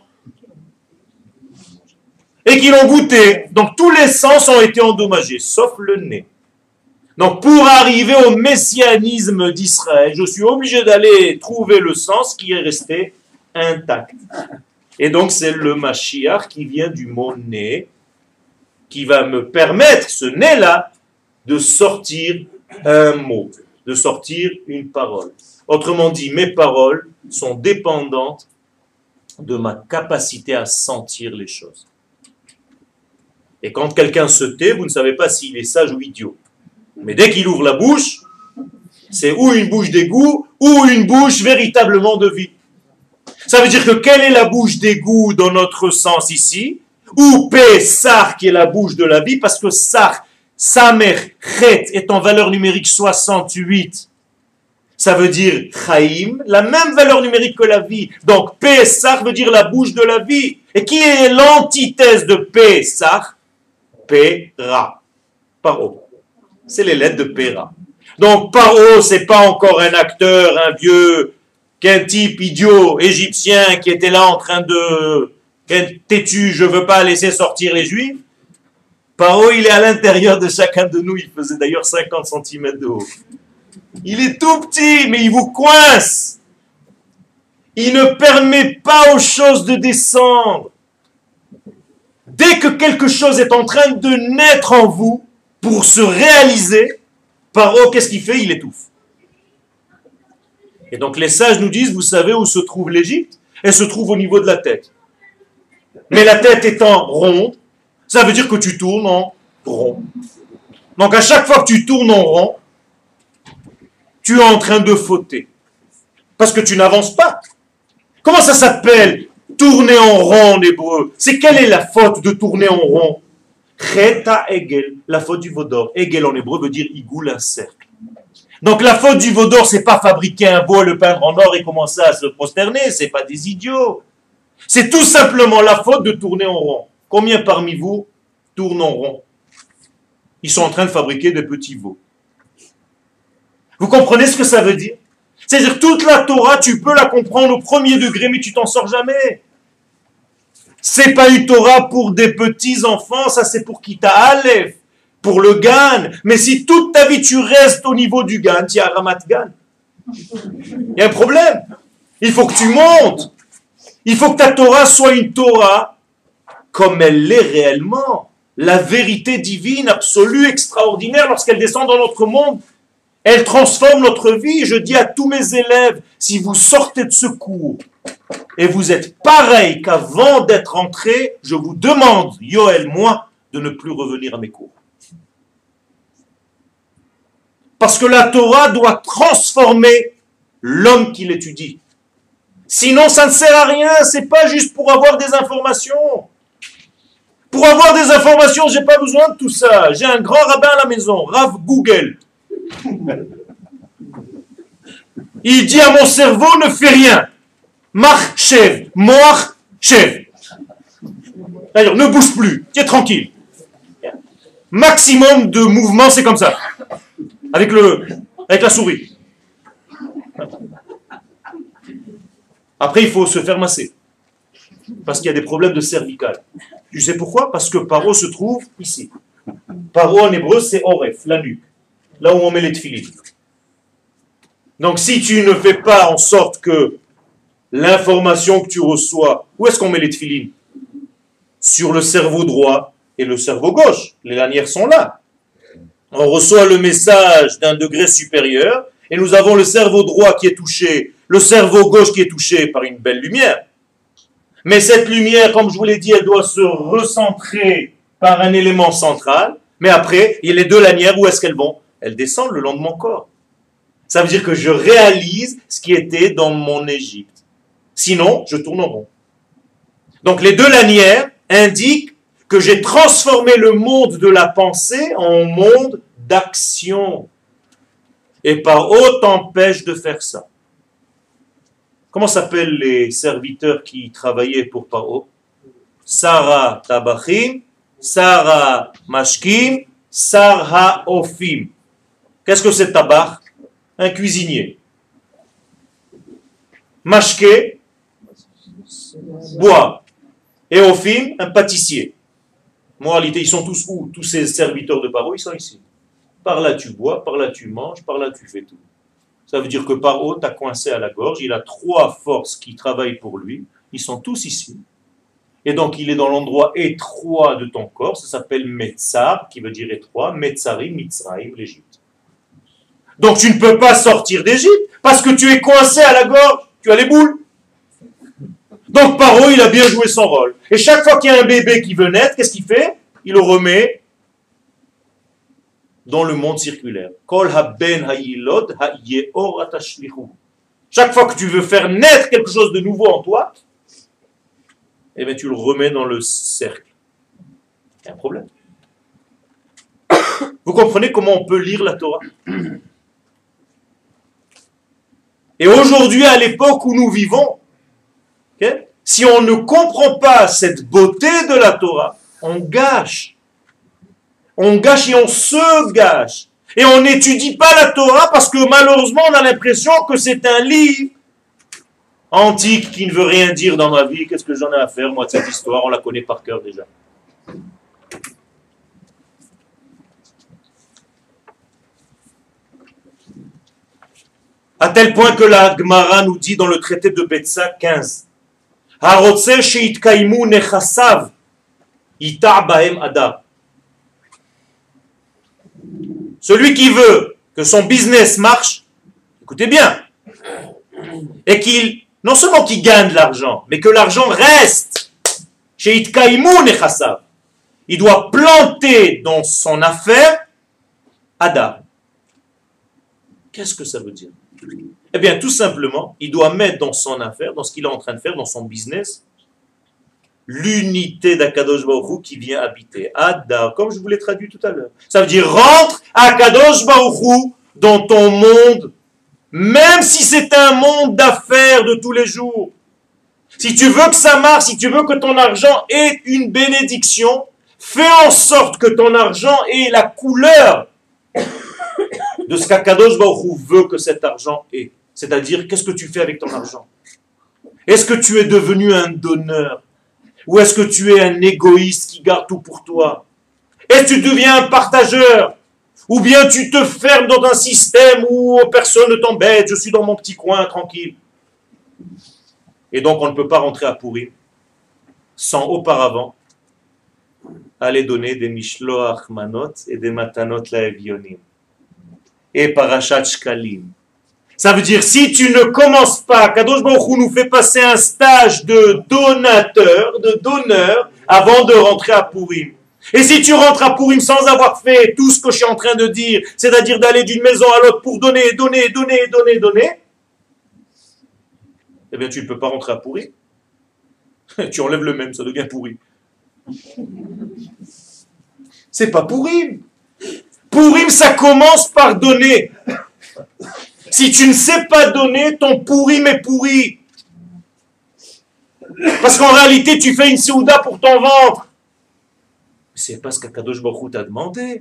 [SPEAKER 1] et qu'ils l'ont goûté. Donc tous les sens ont été endommagés, sauf le nez. Donc, pour arriver au messianisme d'Israël, je suis obligé d'aller trouver le sens qui est resté intact. Et donc, c'est le Mashiach qui vient du mot nez, qui va me permettre, ce nez-là, de sortir un mot, de sortir une parole. Autrement dit, mes paroles sont dépendantes de ma capacité à sentir les choses. Et quand quelqu'un se tait, vous ne savez pas s'il est sage ou idiot. Mais dès qu'il ouvre la bouche, c'est ou une bouche d'égout, ou une bouche véritablement de vie. Ça veut dire que quelle est la bouche d'égout dans notre sens ici? Ou Pessar qui est la bouche de la vie, parce que Sar, Samer, Chet est en valeur numérique soixante-huit. Ça veut dire Chaim, la même valeur numérique que la vie. Donc Pessar veut dire la bouche de la vie. Et qui est l'antithèse de Pessar? Pera. Paro. C'est les lettres de Péra. Donc, Paro, c'est pas encore un acteur, un vieux, qu'un type idiot égyptien qui était là en train de, qu'un têtu, je veux pas laisser sortir les Juifs. Paro, il est à l'intérieur de chacun de nous. Il faisait d'ailleurs cinquante centimètres de haut. Il est tout petit, mais il vous coince. Il ne permet pas aux choses de descendre. Dès que quelque chose est en train de naître en vous, pour se réaliser, Paro, qu'est-ce qu'il fait? Il étouffe. Et donc les sages nous disent, vous savez où se trouve l'Égypte? Elle se trouve au niveau de la tête. Mais la tête étant ronde, ça veut dire que tu tournes en rond. Donc à chaque fois que tu tournes en rond, tu es en train de fauter. Parce que tu n'avances pas. Comment ça s'appelle tourner en rond en hébreu? C'est quelle est la faute de tourner en rond? Cheta Egel, la faute du Vaudor. Egel en hébreu veut dire igoul, un cercle. Donc la faute du Vaudor, c'est pas fabriquer un veau, le peindre en or et commencer à se prosterner, c'est pas des idiots. C'est tout simplement la faute de tourner en rond. Combien parmi vous tournent en rond? Ils sont en train de fabriquer des petits veaux. Vous comprenez ce que ça veut dire? C'est-à-dire toute la Torah, tu peux la comprendre au premier degré, mais tu t'en sors jamais. C'est pas une Torah pour des petits enfants, ça c'est pour Kita Aleph, pour le Gan. Mais si toute ta vie tu restes au niveau du Gan, tu es à Ramat Gan. Il y a un problème. Il faut que tu montes. Il faut que ta Torah soit une Torah comme elle l'est réellement. La vérité divine, absolue, extraordinaire, lorsqu'elle descend dans notre monde, elle transforme notre vie. Je dis à tous mes élèves, si vous sortez de ce cours et vous êtes pareil qu'avant d'être entré, je vous demande, Yoël, moi, de ne plus revenir à mes cours. Parce que la Torah doit transformer l'homme qui l'étudie. Sinon, ça ne sert à rien. C'est pas juste pour avoir des informations. Pour avoir des informations, j'ai pas besoin de tout ça. J'ai un grand rabbin à la maison, Rav Google. Il dit à mon cerveau, ne fais rien. Mach chev, moach chev. C'est-à-dire, ne bouge plus, tiens tranquille. Maximum de mouvement, c'est comme ça. Avec, le, avec la souris. Après, il faut se faire masser. Parce qu'il y a des problèmes de cervical. Tu sais pourquoi? Parce que paro se trouve ici. Paro en hébreu, c'est oref, la nuque. Là où on met les tefilines. Donc si tu ne fais pas en sorte que l'information que tu reçois, où est-ce qu'on met les tefilines? Sur le cerveau droit et le cerveau gauche. Les lanières sont là. On reçoit le message d'un degré supérieur et nous avons le cerveau droit qui est touché, le cerveau gauche qui est touché par une belle lumière. Mais cette lumière, comme je vous l'ai dit, elle doit se recentrer par un élément central. Mais après, il y a les deux lanières, où est-ce qu'elles vont? Elles descendent le long de mon corps. Ça veut dire que je réalise ce qui était dans mon Égypte. Sinon, je tourne en rond. Donc les deux lanières indiquent que j'ai transformé le monde de la pensée en monde d'action. Et Paro t'empêche de faire ça. Comment s'appellent les serviteurs qui travaillaient pour Paro? Sarah Tabachim, Sarah Mashkim, Sarah Ofim. Qu'est-ce que c'est Tabach? Un cuisinier. Mashke, bois. Et Ofim, un pâtissier. Moralité, ils sont tous où? Tous ces serviteurs de Paro, ils sont ici. Par là tu bois, par là tu manges, par là tu fais tout. Ça veut dire que Paro t'a coincé à la gorge, il a trois forces qui travaillent pour lui, ils sont tous ici. Et donc il est dans l'endroit étroit de ton corps, ça s'appelle Metzar, qui veut dire étroit, Metzarim, Mitzraïm, l'Égypte. Donc tu ne peux pas sortir d'Égypte, parce que tu es coincé à la gorge, tu as les boules. Donc Paro, il a bien joué son rôle. Et chaque fois qu'il y a un bébé qui veut naître, qu'est-ce qu'il fait? Il le remet dans le monde circulaire. Chaque fois que tu veux faire naître quelque chose de nouveau en toi, eh bien tu le remets dans le cercle. Il y a un problème. Vous comprenez comment on peut lire la Torah? Et aujourd'hui, à l'époque où nous vivons, okay, si on ne comprend pas cette beauté de la Torah, on gâche. On gâche et on se gâche. Et on n'étudie pas la Torah parce que malheureusement on a l'impression que c'est un livre antique qui ne veut rien dire dans ma vie. Qu'est-ce que j'en ai à faire, moi, de cette histoire? On la connaît par cœur déjà. À tel point que la Gemara nous dit dans le traité de Betsa quinze, Harotse sheitkaimu nechasav ita bahem adar. Celui qui veut que son business marche, écoutez bien, et qu'il, non seulement qu'il gagne de l'argent, mais que l'argent reste chez Itkaimu Nechasav, il doit planter dans son affaire Ada. Qu'est-ce que ça veut dire? Eh bien, tout simplement, il doit mettre dans son affaire, dans ce qu'il est en train de faire, dans son business, l'unité d'Akadosh Baruch Hu qui vient habiter. Ada, comme je vous l'ai traduit tout à l'heure. Ça veut dire rentre Akadosh Baruch Hu dans ton monde, même si c'est un monde d'affaires de tous les jours. Si tu veux que ça marche, si tu veux que ton argent ait une bénédiction, fais en sorte que ton argent ait la couleur de ce qu'Akadosh Baruch Hu veut que cet argent ait. C'est-à-dire, qu'est-ce que tu fais avec ton argent? Est-ce que tu es devenu un donneur? Ou est-ce que tu es un égoïste qui garde tout pour toi? Est-ce que tu deviens un partageur? Ou bien tu te fermes dans un système où personne ne t'embête, je suis dans mon petit coin, tranquille. Et donc on ne peut pas rentrer à Pourim sans auparavant aller donner des mishloach manot et des matanot laevionim. Et parashat shkalim. Ça veut dire, si tu ne commences pas, Kadosh Baruch Hu nous fait passer un stage de donateur, de donneur, avant de rentrer à Pourim. Et si tu rentres à Pourim sans avoir fait tout ce que je suis en train de dire, c'est-à-dire d'aller d'une maison à l'autre pour donner, donner, donner, donner, donner, eh bien tu ne peux pas rentrer à Pourim. Tu enlèves le même, ça devient pourri. C'est pas Pourim. Pourim, ça commence par donner. Si tu ne sais pas donner, ton Pourim est pourri. Parce qu'en réalité, tu fais une Séouda pour ton ventre. C'est pas ce qu'Akadosh Baruch Hu t'a demandé.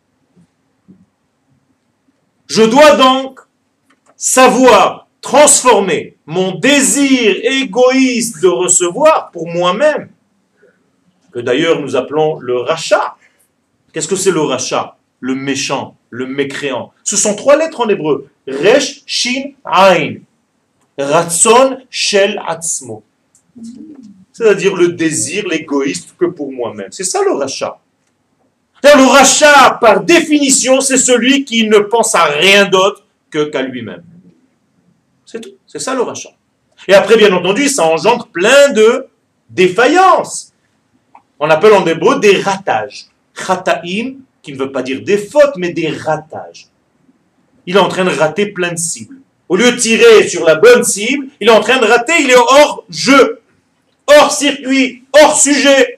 [SPEAKER 1] Je dois donc savoir transformer mon désir égoïste de recevoir pour moi-même, que d'ailleurs nous appelons le rachat. Qu'est-ce que c'est le rachat? Le méchant, le mécréant. Ce sont trois lettres en hébreu. Resh, Shin, Ain. Ratson, Shel, Atzmo. C'est-à-dire le désir, l'égoïste que pour moi-même. C'est ça le rachat. Le rachat, par définition, c'est celui qui ne pense à rien d'autre que qu'à lui-même. C'est tout. C'est ça le rachat. Et après, bien entendu, ça engendre plein de défaillances. On appelle en hébreu des ratages. Chataim, qui ne veut pas dire des fautes, mais des ratages. Il est en train de rater plein de cibles. Au lieu de tirer sur la bonne cible, il est en train de rater, il est hors jeu, hors circuit, hors sujet.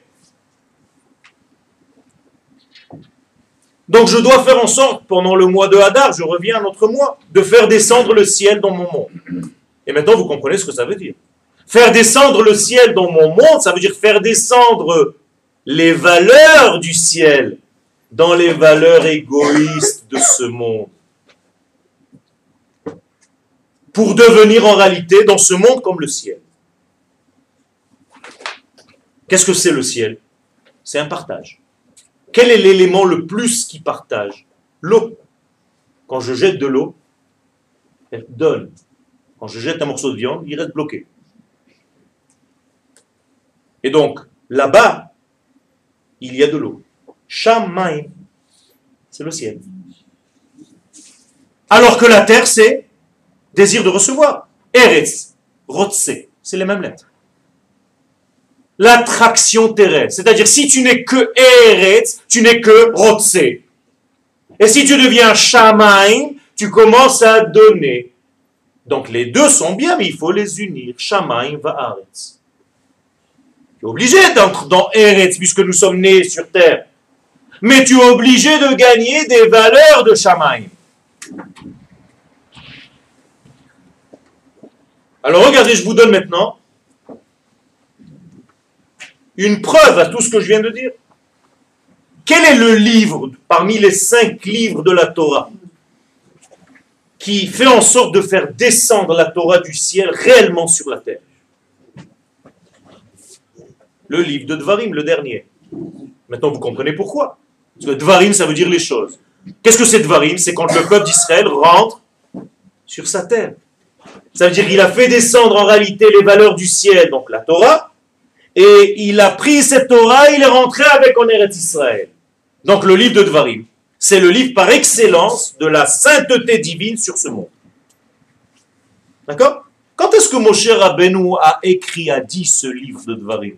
[SPEAKER 1] Donc je dois faire en sorte, pendant le mois de Hadar, je reviens à notre mois, de faire descendre le ciel dans mon monde. Et maintenant vous comprenez ce que ça veut dire. Faire descendre le ciel dans mon monde, ça veut dire faire descendre les valeurs du ciel dans les valeurs égoïstes de ce monde. Pour devenir en réalité dans ce monde comme le ciel. Qu'est-ce que c'est le ciel? C'est un partage. Quel est l'élément le plus qui partage? L'eau. Quand je jette de l'eau, elle donne. Quand je jette un morceau de viande, il reste bloqué. Et donc, là-bas, il y a de l'eau. Shamaim, c'est le ciel. Alors que la terre, c'est désir de recevoir. Eretz, Rotse, c'est les mêmes lettres. L'attraction terrestre. C'est-à-dire, si tu n'es que Eretz, tu n'es que Rotse. Et si tu deviens Shamaim, tu commences à donner. Donc les deux sont bien, mais il faut les unir. Shamaim va Aretz. Tu es obligé d'entrer dans Eretz, puisque nous sommes nés sur terre. Mais tu es obligé de gagner des valeurs de Shamaim. Alors regardez, je vous donne maintenant une preuve à tout ce que je viens de dire. Quel est le livre, parmi les cinq livres de la Torah, qui fait en sorte de faire descendre la Torah du ciel réellement sur la terre? Le livre de Dvarim, le dernier. Maintenant, vous comprenez pourquoi. Parce que Dvarim, ça veut dire les choses. Qu'est-ce que c'est Dvarim? C'est quand le peuple d'Israël rentre sur sa terre. Ça veut dire qu'il a fait descendre en réalité les valeurs du ciel, donc la Torah, et il a pris cette Torah, il est rentré avec en Eretz Israël. Donc le livre de Dvarim, c'est le livre par excellence de la sainteté divine sur ce monde. D'accord? Quand est-ce que Moshe Rabbeinu a écrit, a dit ce livre de Dvarim?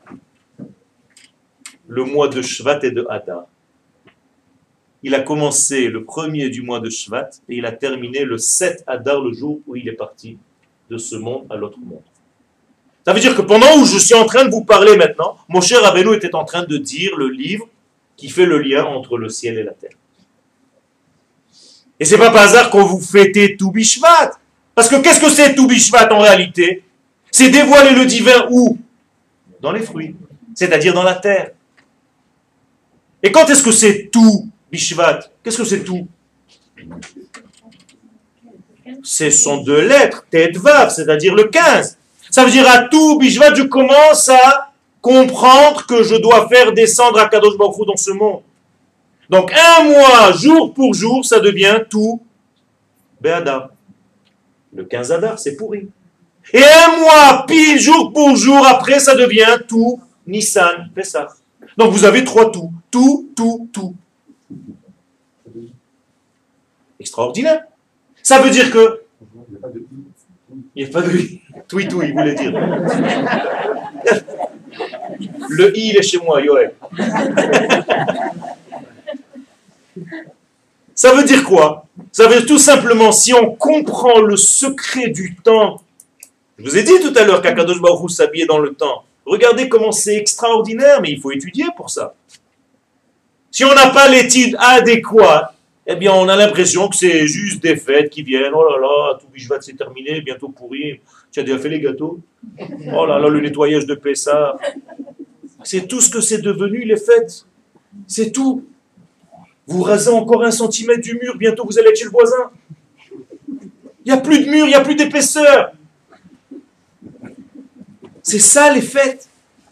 [SPEAKER 1] Le mois de Shvat et de Hadar. Il a commencé le premier du mois de Shvat et il a terminé le sept Hadar, le jour où il est parti de ce monde à l'autre monde. Ça veut dire que pendant où je suis en train de vous parler maintenant, Moshe Rabbeinu était en train de dire le livre qui fait le lien entre le ciel et la terre. Et c'est pas par hasard qu'on vous fêtez Tou Bishvat. Parce que qu'est-ce que c'est Tou Bishvat en réalité? C'est dévoiler le divin où? Dans les fruits, c'est-à-dire dans la terre. Et quand est-ce que c'est Tou Bishvat? Qu'est-ce que c'est tout? Ce sont deux lettres, Tetvav, c'est-à-dire le quinze. Ça veut dire à Tou Bishvat, je commence à comprendre que je dois faire descendre à Kadosh Baruch Hu dans ce monde. Donc un mois, jour pour jour, ça devient Tou Be'adar. Le quinze Adar, c'est pourri. Et un mois, pile, jour pour jour, après, ça devient Tou Nissan, Pessah. Donc vous avez trois tout. Tout, tout, tout. Extraordinaire. Ça veut dire que... Il n'y a pas de i. Tout, tout, il voulait dire. Le i, il est chez moi, Yoël. Ça veut dire quoi? Ça veut dire tout simplement, si on comprend le secret du temps, je vous ai dit tout à l'heure qu'Akadosh Baruch Hu s'habillait dans le temps. Regardez comment c'est extraordinaire, mais il faut étudier pour ça. Si on n'a pas l'étude adéquate, eh bien on a l'impression que c'est juste des fêtes qui viennent. Oh là là, tout va s'est terminé, bientôt pourri. Tu as déjà fait les gâteaux? Oh là là, le nettoyage de Pessah. C'est tout ce que c'est devenu les fêtes. C'est tout. Vous rasez encore un centimètre du mur, bientôt vous allez être chez le voisin. Il n'y a plus de mur, il n'y a plus d'épaisseur. C'est ça les fêtes.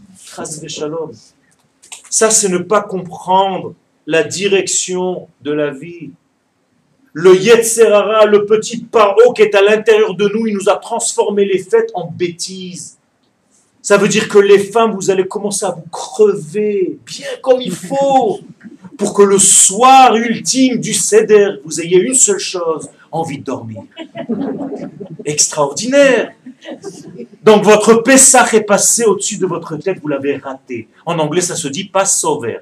[SPEAKER 1] Ça, c'est ne pas comprendre la direction de la vie. Le Yetzer Hara, le petit paro qui est à l'intérieur de nous, il nous a transformé les fêtes en bêtises. Ça veut dire que les femmes, vous allez commencer à vous crever bien comme il faut pour que le soir ultime du Seder, vous ayez une seule chose, envie de dormir. Extraordinaire. Donc votre Pessah est passé au-dessus de votre tête, vous l'avez raté. En anglais, ça se dit Passover.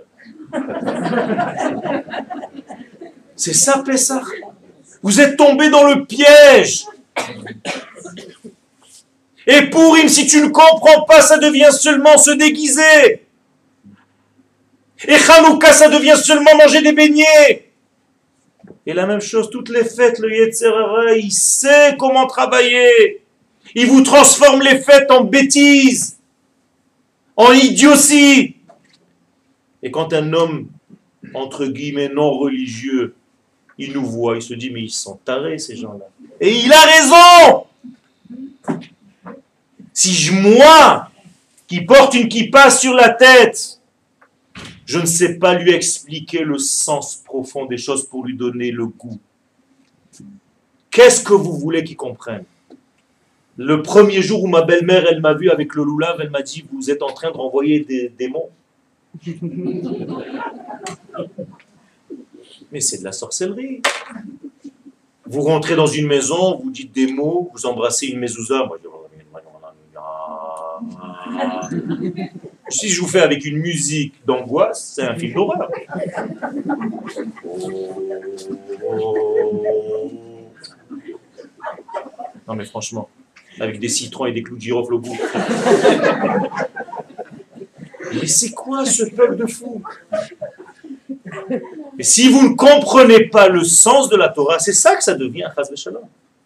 [SPEAKER 1] C'est ça Pessah. Vous êtes tombé dans le piège. Et Pourim, si tu ne comprends pas, ça devient seulement se déguiser. Et Hanouka, ça devient seulement manger des beignets. Et la même chose, toutes les fêtes, le Yetzer Hara, il sait comment travailler. Il vous transforme les fêtes en bêtises, en idiotie. Et quand un homme, entre guillemets, non religieux, il nous voit, il se dit, mais ils sont tarés, ces gens-là. Et il a raison. Si je, moi, qui porte une kippa sur la tête, je ne sais pas lui expliquer le sens profond des choses pour lui donner le goût. Qu'est-ce que vous voulez qu'il comprenne? Le premier jour où ma belle-mère, elle m'a vu avec le loulav, elle m'a dit, vous êtes en train de renvoyer des démons. Mais c'est de la sorcellerie. Vous rentrez dans une maison, vous dites des mots, vous embrassez une mezouza. Moi, si je vous fais avec une musique d'angoisse, c'est un film d'horreur. Non mais franchement, avec des citrons et des clous de girofle au bout. Mais c'est quoi ce peuple de fou? Et si vous ne comprenez pas le sens de la Torah, c'est ça que ça devient un chas v'shalom.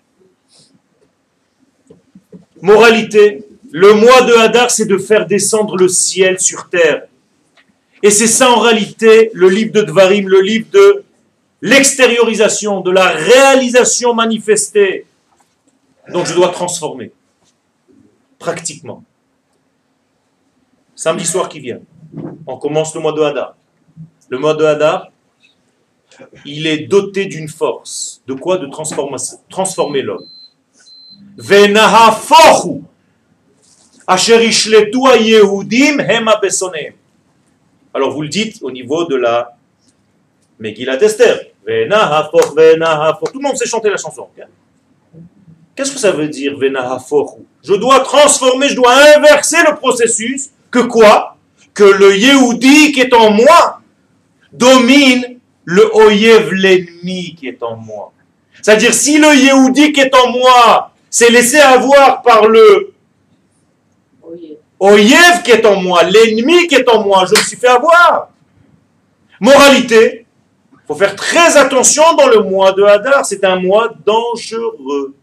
[SPEAKER 1] Moralité, le mois de Hadar, c'est de faire descendre le ciel sur terre. Et c'est ça en réalité le livre de Dvarim, le livre de l'extériorisation, de la réalisation manifestée. Donc je dois transformer, pratiquement. Samedi soir qui vient, on commence le mois de Hadar. Le mois de Hadar, il est doté d'une force. De quoi? De transformer l'homme. Venahafochu asher ishletu hayehudim hem habesoneim. Alors vous le dites au niveau de la Megillat Esther. Venahafoch, venahafoch. Tout le monde sait chanter la chanson. Qu'est-ce que ça veut dire venahafochu? Je dois transformer, je dois inverser le processus. Que quoi? Que le Yehudi qui est en moi domine le Oyev, l'ennemi qui est en moi. C'est-à-dire, si le Yehudi qui est en moi s'est laissé avoir par le Oyev qui est en moi, l'ennemi qui est en moi, je me suis fait avoir. Moralité, il faut faire très attention dans le mois de Hadar, c'est un mois dangereux.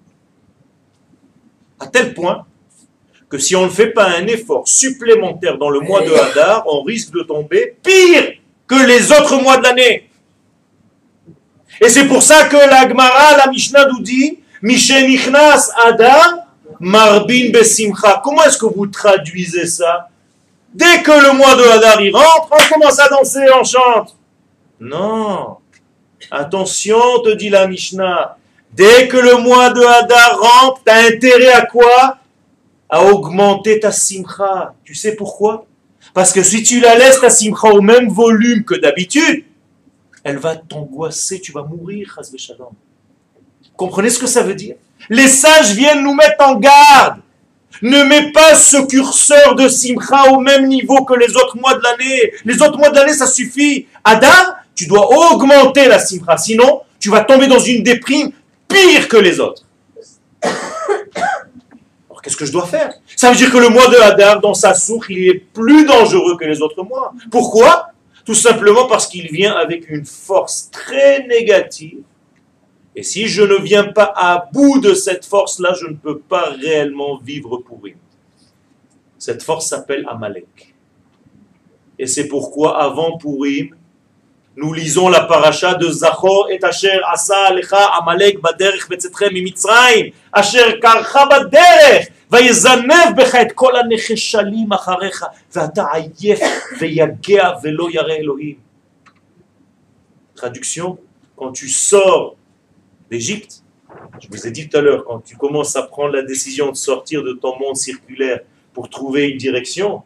[SPEAKER 1] À tel point que si on ne fait pas un effort supplémentaire dans le mois de Hadar, on risque de tomber pire que les autres mois de l'année. Et c'est pour ça que la Gemara, la Mishnah nous dit Mishenichnas Hadar Marbin Besimcha. Comment est-ce que vous traduisez ça? Dès que le mois de Hadar y rentre, on commence à danser, on chante. Non. Attention, te dit la Mishnah. Dès que le mois de Hadar rentre, tu as intérêt à quoi? À augmenter ta simcha. Tu sais pourquoi? Parce que si tu la laisses ta simcha au même volume que d'habitude, elle va t'angoisser, tu vas mourir, chas v'shalom. Comprenez ce que ça veut dire? Les sages viennent nous mettre en garde. Ne mets pas ce curseur de simcha au même niveau que les autres mois de l'année. Les autres mois de l'année, ça suffit. Hadar, tu dois augmenter la simcha. Sinon, tu vas tomber dans une déprime pire que les autres. Alors, qu'est-ce que que je dois faire. Ça veut dire que le mois de Hadar, dans sa source, il est plus dangereux que les autres mois. Pourquoi? Tout simplement parce qu'il vient avec une force très négative. Et si je ne viens pas à bout de cette force-là, je ne peux pas réellement vivre Pourim. Cette force s'appelle Amalek. Et c'est pourquoi, avant Pourim, nous lisons la paracha de Zachor et Asher Asa Alecha Amalek Baderech Betzetchem Mimitzrayim Asher Karcha Baderech Vayezanev Becha et Kol HaNecheshalim Acharecha Ve'ata Ayef Ve'yagea Ve'lo Yareh Elohim. Traduction, quand tu sors d'Égypte, je vous ai dit tout à l'heure, quand tu commences à prendre la décision de sortir de ton monde circulaire pour trouver une direction,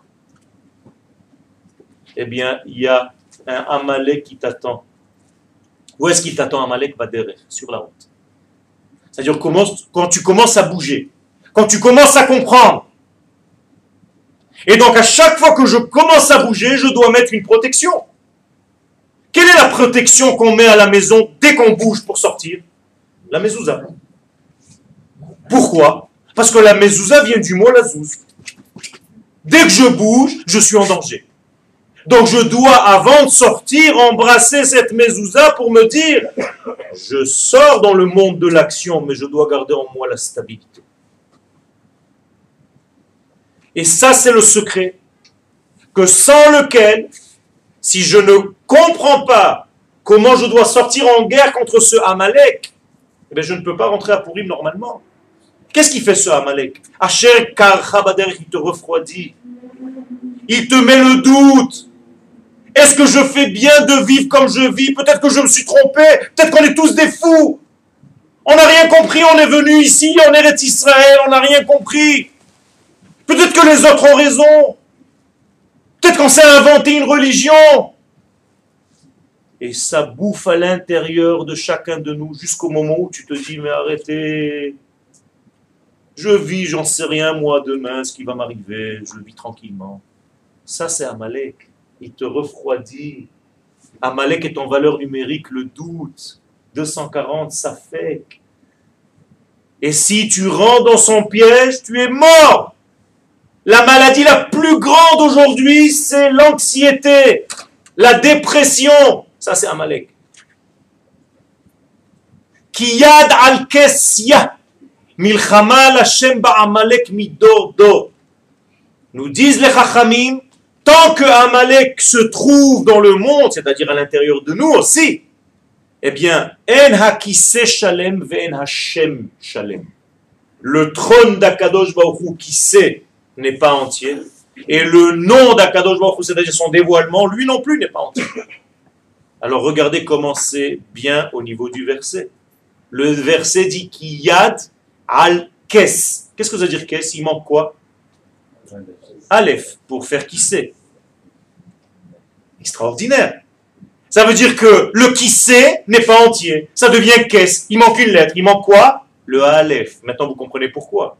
[SPEAKER 1] eh bien, il y a un Amalek qui t'attend. Où est-ce qu'il t'attend, Amalek? Baderech, sur la route. C'est-à-dire quand tu commences à bouger, quand tu commences à comprendre. Et donc à chaque fois que je commence à bouger, je dois mettre une protection. Quelle est la protection qu'on met à la maison dès qu'on bouge pour sortir? La mezouza. Pourquoi? Parce que la mezouza vient du mot lazouz. Dès que je bouge, je suis en danger. Donc je dois, avant de sortir, embrasser cette mezouza pour me dire, je sors dans le monde de l'action, mais je dois garder en moi la stabilité. Et ça, c'est le secret, que sans lequel, si je ne comprends pas comment je dois sortir en guerre contre ce Amalek, eh bien je ne peux pas rentrer à Pourim normalement. Qu'est-ce qui fait ce Amalek? Asher Karcha Baderech, il te refroidit. Il te met le doute. Est-ce que je fais bien de vivre comme je vis? Peut-être que je me suis trompé. Peut-être qu'on est tous des fous. On n'a rien compris. On est venu ici en Eretz Israël. On n'a rien compris. Peut-être que les autres ont raison. Peut-être qu'on s'est inventé une religion. Et ça bouffe à l'intérieur de chacun de nous jusqu'au moment où tu te dis, mais arrêtez. Je vis, j'en sais rien, moi, demain, ce qui va m'arriver. Je vis tranquillement. Ça, c'est Amalek. Il te refroidit. Amalek est en valeur numérique le doute. deux cent quarante, ça fait. Et si tu rentres dans son piège, tu es mort. La maladie la plus grande aujourd'hui, c'est l'anxiété, la dépression. Ça, c'est Amalek. Kiyad al-kesya, milchama l'Hashem ba'amalek midor do. Nous disent les Chachamim, tant que Amalek se trouve dans le monde, c'est-à-dire à l'intérieur de nous aussi, eh bien, en hakise shalem ve'en Hashem shalem. Le trône d'Akadosh Baruch Hu, qui sait, n'est pas entier, et le nom d'Akadosh Baruch Hu, c'est-à-dire son dévoilement, lui non plus n'est pas entier. Alors regardez comment c'est bien au niveau du verset. Le verset dit Kiyad al-Kes. Qu'est-ce que ça veut dire Kes? Il manque quoi? Aleph, pour faire qui sait. Extraordinaire. Ça veut dire que le qui sait n'est pas entier. Ça devient Kes. Il manque une lettre. Il manque quoi? Le Aleph. Maintenant vous comprenez pourquoi.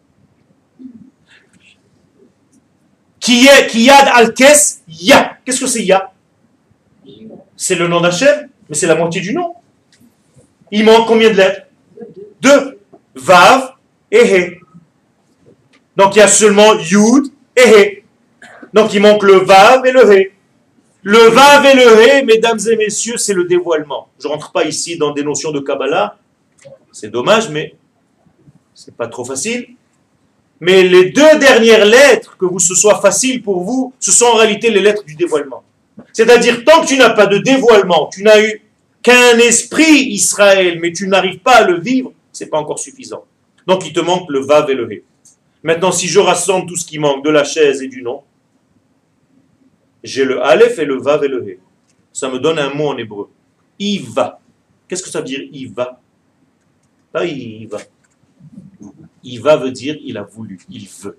[SPEAKER 1] Kiyad al-Kes, Ya. Qu'est-ce que c'est Ya? C'est le nom d'Hachem, mais c'est la moitié du nom. Il manque combien de lettres? Deux. Vav et He. Donc il y a seulement Yud et He. Donc il manque le Vav et le He. Le Vav et le He, mesdames et messieurs, c'est le dévoilement. Je ne rentre pas ici dans des notions de Kabbalah. C'est dommage, mais c'est pas trop facile. Mais les deux dernières lettres, que vous, ce soit facile pour vous, ce sont en réalité les lettres du dévoilement. C'est-à-dire, tant que tu n'as pas de dévoilement, tu n'as eu qu'un esprit Israël, mais tu n'arrives pas à le vivre, ce n'est pas encore suffisant. Donc il te manque le Vav et le He. Maintenant, si je rassemble tout ce qui manque de la chaise et du nom, j'ai le Aleph et le Vav et le He. Ça me donne un mot en hébreu. Iva. Qu'est-ce que ça veut dire Iva? Pas Iva. Iva veut dire il a voulu, il veut.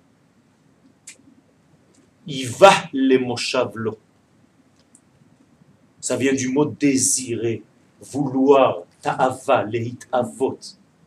[SPEAKER 1] Iva le moshavlo. Ça vient du mot désirer, vouloir, ta'ava, lehit avot.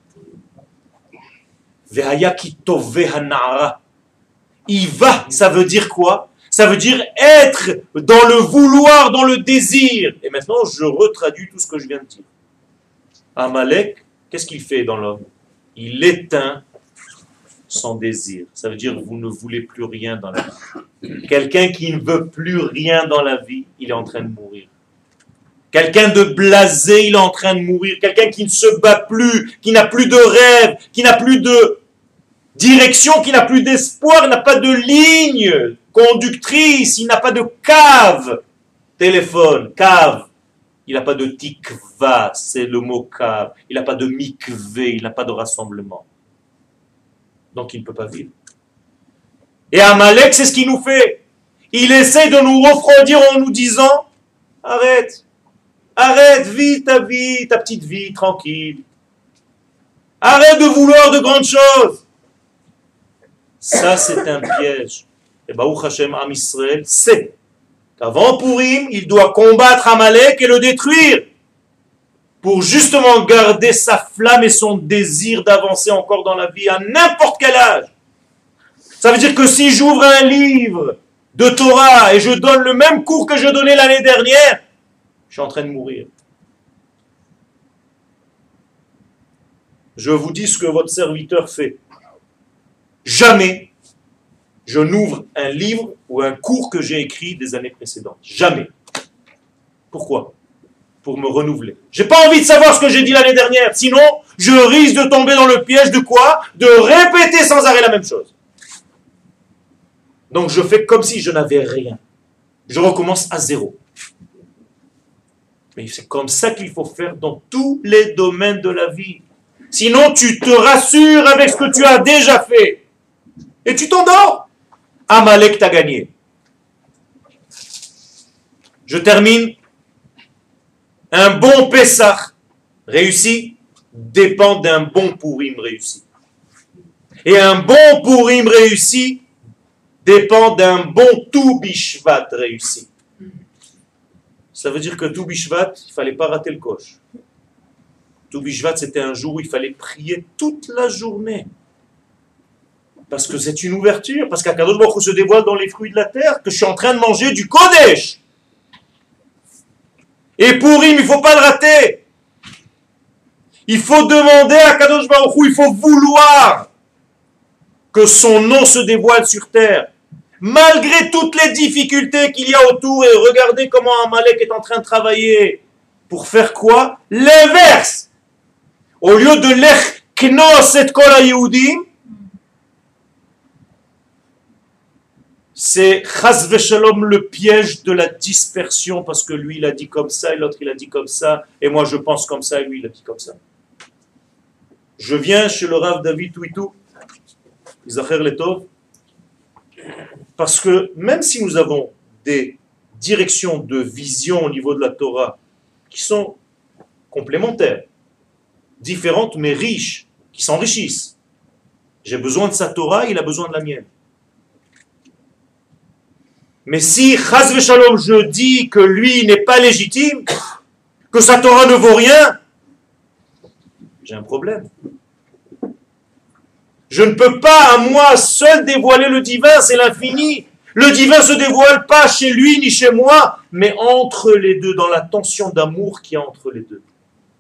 [SPEAKER 1] Ve'haya ki tove hana'ara. Iva, ça veut dire quoi? Ça veut dire être dans le vouloir, dans le désir. Et maintenant, je retraduis tout ce que je viens de dire. Amalek, qu'est-ce qu'il fait dans l'homme? Il éteint son désir. Ça veut dire que vous ne voulez plus rien dans la vie. Quelqu'un qui ne veut plus rien dans la vie, il est en train de mourir. Quelqu'un de blasé, il est en train de mourir. Quelqu'un qui ne se bat plus, qui n'a plus de rêve, qui n'a plus de direction, qui n'a plus d'espoir, il n'a pas de ligne conductrice, il n'a pas de cave. Téléphone, cave. Il n'a pas de tikva, c'est le mot cave. Il n'a pas de mikvé, il n'a pas de rassemblement. Donc il ne peut pas vivre. Et Amalek, c'est ce qu'il nous fait. Il essaie de nous refroidir en nous disant, arrête, arrête, vis ta vie, ta petite vie, tranquille. Arrête de vouloir de grandes choses. Ça, c'est un piège. Et Baruch Hashem, Am Israël, c'est qu'avant Purim, il doit combattre Amalek et le détruire pour justement garder sa flamme et son désir d'avancer encore dans la vie à n'importe quel âge. Ça veut dire que si j'ouvre un livre de Torah et je donne le même cours que je donnais l'année dernière, je suis en train de mourir. Je vous dis ce que votre serviteur fait. Jamais je n'ouvre un livre ou un cours que j'ai écrit des années précédentes. Jamais. Pourquoi? Pour me renouveler. Je n'ai pas envie de savoir ce que j'ai dit l'année dernière. Sinon, je risque de tomber dans le piège de quoi? De répéter sans arrêt la même chose. Donc je fais comme si je n'avais rien. Je recommence à zéro. Mais c'est comme ça qu'il faut faire dans tous les domaines de la vie. Sinon, tu te rassures avec ce que tu as déjà fait. Et tu t'endors. Amalek t'a gagné. Je termine. Un bon Pessah réussi dépend d'un bon Purim réussi. Et un bon Purim réussi dépend d'un bon Tou Bishvat réussi. Ça veut dire que Tou Bishvat, il ne fallait pas rater le coche. Tou Bishvat, c'était un jour où il fallait prier toute la journée. Parce que c'est une ouverture, parce qu'Akadosh Baruch Hu se dévoile dans les fruits de la terre, que je suis en train de manger du Kodesh. Et Purim, il ne faut pas le rater. Il faut demander à Akadosh Baruch Hu, il faut vouloir que son nom se dévoile sur terre. Malgré toutes les difficultés qu'il y a autour, et regardez comment Amalek est en train de travailler. Pour faire quoi? L'inverse. Au lieu de l'ech knos et kol ha-Yehudim, c'est chas v'shalom le piège de la dispersion, parce que lui il a dit comme ça, et l'autre il a dit comme ça, et moi je pense comme ça, et lui il a dit comme ça. Je viens chez le Rav David Touitou, Zacher Letov, parce que même si nous avons des directions de vision au niveau de la Torah qui sont complémentaires, différentes mais riches, qui s'enrichissent, j'ai besoin de sa Torah, il a besoin de la mienne. Mais si, chas v'shalom, je dis que lui n'est pas légitime, que sa Torah ne vaut rien, j'ai un problème. Je ne peux pas à moi seul dévoiler le divin, c'est l'infini. Le divin ne se dévoile pas chez lui ni chez moi, mais entre les deux, dans la tension d'amour qu'il y a entre les deux.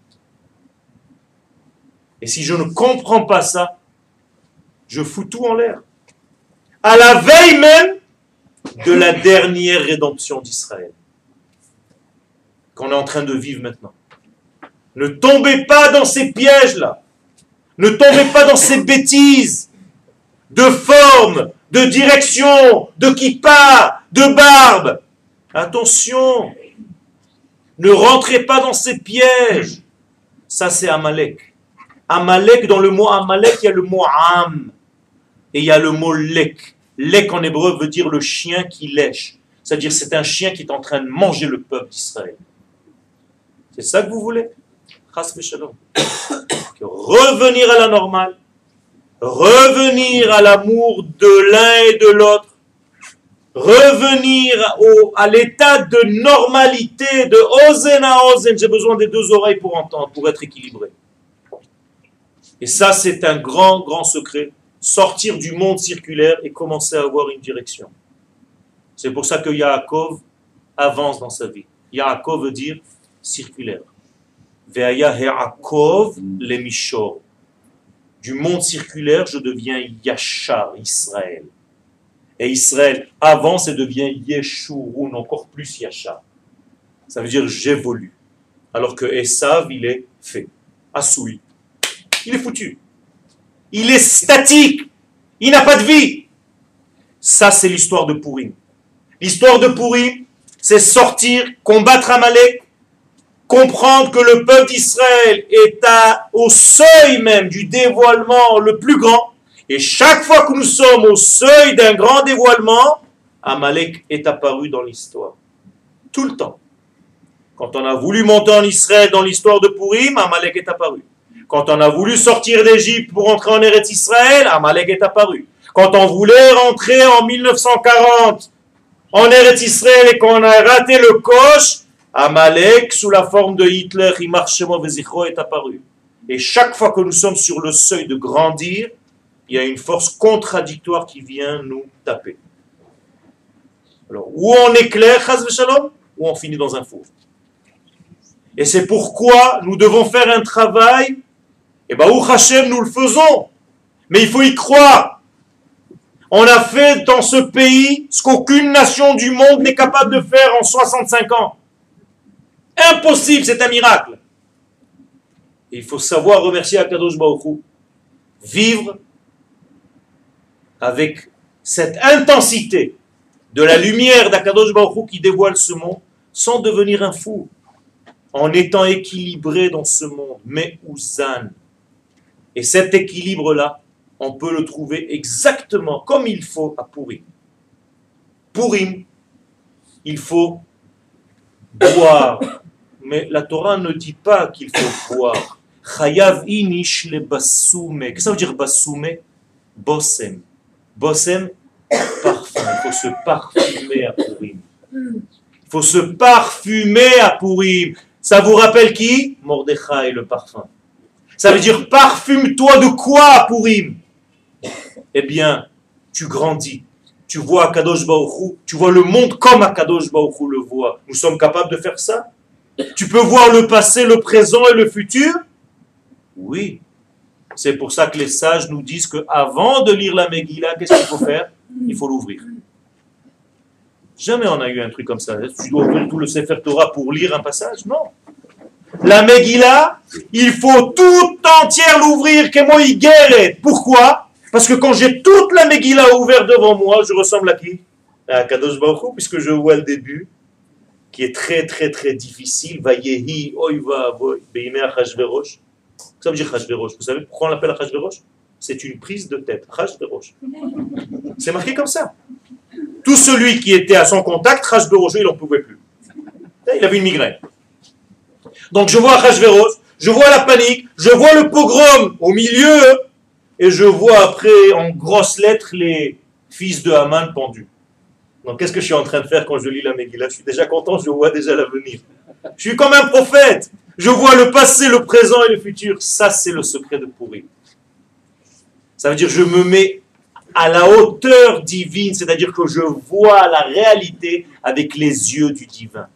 [SPEAKER 1] Et si je ne comprends pas ça, je fous tout en l'air. À la veille même de la dernière rédemption d'Israël, qu'on est en train de vivre maintenant. Ne tombez pas dans ces pièges-là. Ne tombez pas dans ces bêtises de forme, de direction, de kippa, de barbe. Attention, ne rentrez pas dans ces pièges. Ça, c'est Amalek. Amalek, dans le mot Amalek, il y a le mot Am et il y a le mot Lek. Lek en hébreu veut dire le chien qui lèche. C'est-à-dire c'est un chien qui est en train de manger le peuple d'Israël. C'est ça que vous voulez? Chas v'shalom. Revenir à la normale, revenir à l'amour de l'un et de l'autre, revenir au, à l'état de normalité, de ozen à ozen. J'ai besoin des deux oreilles pour entendre, pour être équilibré. Et ça, c'est un grand, grand secret. Sortir du monde circulaire et commencer à avoir une direction. C'est pour ça que Yaakov avance dans sa vie. Yaakov veut dire circulaire. Ve'aya Yaakov le mishor. du monde circulaire, je deviens Yachar, Israël. Et Israël avance et devient Yeshurun, encore plus Yachar. Ça veut dire j'évolue. Alors que Esav, il est fait. Assoui. Il est foutu. Il est statique. Il n'a pas de vie. Ça, c'est l'histoire de Pourim. L'histoire de Pourim, c'est sortir, combattre Amalek, comprendre que le peuple d'Israël est à, au seuil même du dévoilement le plus grand. Et chaque fois que nous sommes au seuil d'un grand dévoilement, Amalek est apparu dans l'histoire. Tout le temps. Quand on a voulu monter en Israël dans l'histoire de Pourim, Amalek est apparu. Quand on a voulu sortir d'Égypte pour entrer en Eretz Israël, Amalek est apparu. Quand on voulait rentrer en mille neuf cent quarante en Eretz Israël et qu'on a raté le coche, Amalek, sous la forme de Hitler, Imar Shemo Vezichro, est apparu. Et chaque fois que nous sommes sur le seuil de grandir, il y a une force contradictoire qui vient nous taper. Alors, ou on éclaire, Chaz v'Shalom, ou on finit dans un four. Et c'est pourquoi nous devons faire un travail, et bien, ou Hachem, nous le faisons, mais il faut y croire. On a fait dans ce pays ce qu'aucune nation du monde n'est capable de faire en soixante-cinq ans. Impossible, c'est un miracle. Et il faut savoir remercier Akadosh Baruch Hu, vivre avec cette intensité de la lumière d'Akadosh Baruch Hu qui dévoile ce monde, sans devenir un fou, en étant équilibré dans ce monde, mais Ouzan. Et cet équilibre-là, on peut le trouver exactement comme il faut à Pourim. Pourim, il faut boire. Mais la Torah ne dit pas qu'il faut boire. Chayav inish le basoume. Qu'est-ce que ça veut dire basoume? Bossem. Bossem, parfum. Il faut se parfumer à Pourim. Il faut se parfumer à Pourim. Ça vous rappelle qui? Mordechai, le parfum. Ça veut dire parfume-toi de quoi à Pourim? Eh bien, tu grandis. Tu vois Akadosh Baruch Hu, tu vois le monde comme Akadosh Baruch Hu le voit. Nous sommes capables de faire ça? Tu peux voir le passé, le présent et le futur? Oui. C'est pour ça que les sages nous disent qu'avant de lire la Megillah, qu'est-ce qu'il faut faire? Il faut l'ouvrir. Jamais on a eu un truc comme ça. Tu dois ouvrir tout le Sefer Torah pour lire un passage? Non. La Megillah, il faut tout entière l'ouvrir, Kemo Igeret. Pourquoi? Parce que quand j'ai toute la Megillah ouverte devant moi, je ressemble à qui? À Kadosh Baruch Hu, puisque je vois le début, qui est très très très difficile. Vayehi oiva boy beimei Achashverosh. Ça veut dire Achashverosh. Vous savez pourquoi on l'appelle Achashverosh? C'est une prise de tête. Achashverosh. C'est marqué comme ça. Tout celui qui était à son contact, Achashverosh, il n'en pouvait plus. Il avait une migraine. Donc je vois Achashverosh, je vois la panique, je vois le pogrom au milieu, et je vois après en grosses lettres les fils de Haman pendus. Donc qu'est-ce que je suis en train de faire quand je lis la Megillah? Je suis déjà content, je vois déjà l'avenir. Je suis comme un prophète. Je vois le passé, le présent et le futur. Ça, c'est le secret de Pourim. Ça veut dire que je me mets à la hauteur divine, c'est-à-dire que je vois la réalité avec les yeux du divin.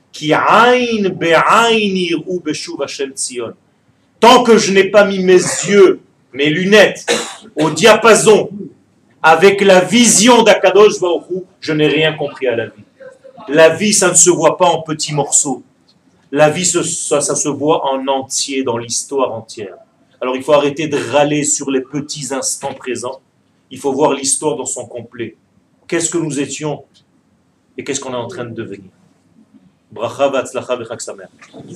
[SPEAKER 1] Tant que je n'ai pas mis mes yeux, mes lunettes, au diapason, avec la vision d'Akadosh Baruch Hu, je n'ai rien compris à la vie. La vie, ça ne se voit pas en petits morceaux. La vie, ça, ça, ça se voit en entier, dans l'histoire entière. Alors il faut arrêter de râler sur les petits instants présents. Il faut voir l'histoire dans son complet. Qu'est-ce que nous étions et qu'est-ce qu'on est en train de devenir. Bracha v'atzlacha v'chag sameach.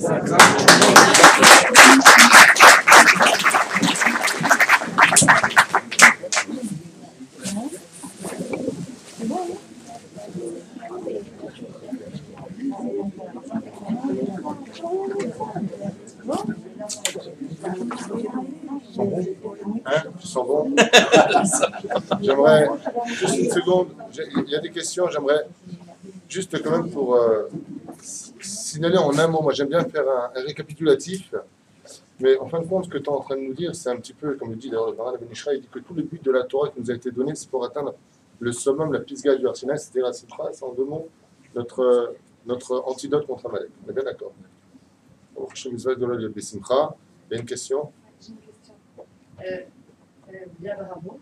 [SPEAKER 2] Hein, tu sens bon? J'aimerais, juste une seconde, il y a des questions, j'aimerais juste quand même pour euh, signaler en un mot, moi j'aime bien faire un, un récapitulatif, mais en fin de compte, ce que tu es en train de nous dire, c'est un petit peu, comme le dit d'ailleurs le Maharal Ben Ishra, il dit que tout le but de la Torah qui nous a été donné, c'est pour atteindre le summum, la pisgah du Har-Sinaï, c'est-à-dire la Sitra, c'est en deux mots, notre, notre antidote contre Amalek. On est bien d'accord? Il y a une question?
[SPEAKER 3] Euh, bien bravo.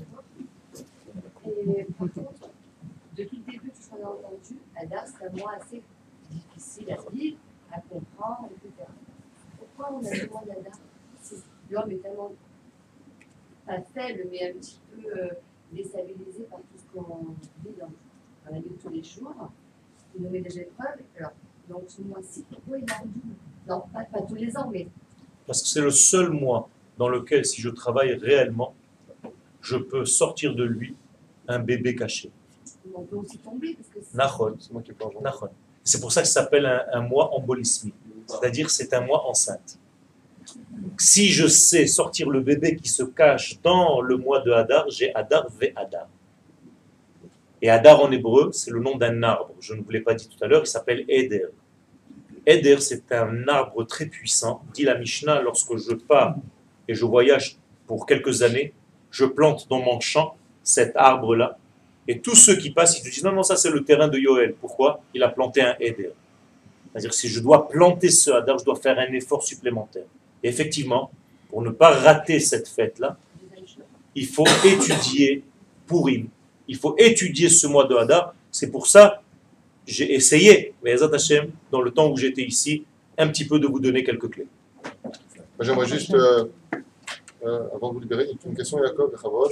[SPEAKER 3] Et par contre, depuis le début, tout ce qu'on a entendu, Adar, c'est un mois assez difficile à vivre, à comprendre, et cetera. Pourquoi on a besoin d'Adar si l'homme est tellement pas faible, mais un petit peu euh, déstabilisé par tout ce qu'on vit dans, dans la vie de tous les jours, il nous met des épreuves. Alors, donc ce mois-ci, pourquoi il a non, pas, pas tous les ans, mais...
[SPEAKER 1] Parce que c'est le seul mois dans lequel, si je travaille réellement, je peux sortir de lui un bébé caché.
[SPEAKER 3] On peut aussi tomber, parce que c'est...
[SPEAKER 1] Nachon.
[SPEAKER 2] C'est moi qui parle.
[SPEAKER 1] Nachon. C'est pour ça que ça s'appelle un, un mois embolismique. C'est-à-dire c'est un mois enceinte. Si je sais sortir le bébé qui se cache dans le mois de Hadar, j'ai Hadar ve Hadar. Et Hadar en hébreu, c'est le nom d'un arbre. Je ne vous l'ai pas dit tout à l'heure, il s'appelle Eder. Eder, c'est un arbre très puissant. Dit la Mishnah, lorsque je pars et je voyage pour quelques années, je plante dans mon champ cet arbre-là. Et tous ceux qui passent, ils me disent non, non, ça c'est le terrain de Yoël. Pourquoi? Il a planté un Eder. C'est-à-dire que si je dois planter ce Hadar, je dois faire un effort supplémentaire. Et effectivement, pour ne pas rater cette fête-là, il faut étudier Purim. Il faut étudier ce mois de Hadar. C'est pour ça j'ai essayé, Be'ezrat Hashem, dans le temps où j'étais ici, un petit peu de vous donner quelques clés.
[SPEAKER 2] Moi, j'aimerais juste, euh, euh, avant de vous libérer, une question, Jacob et Chavod.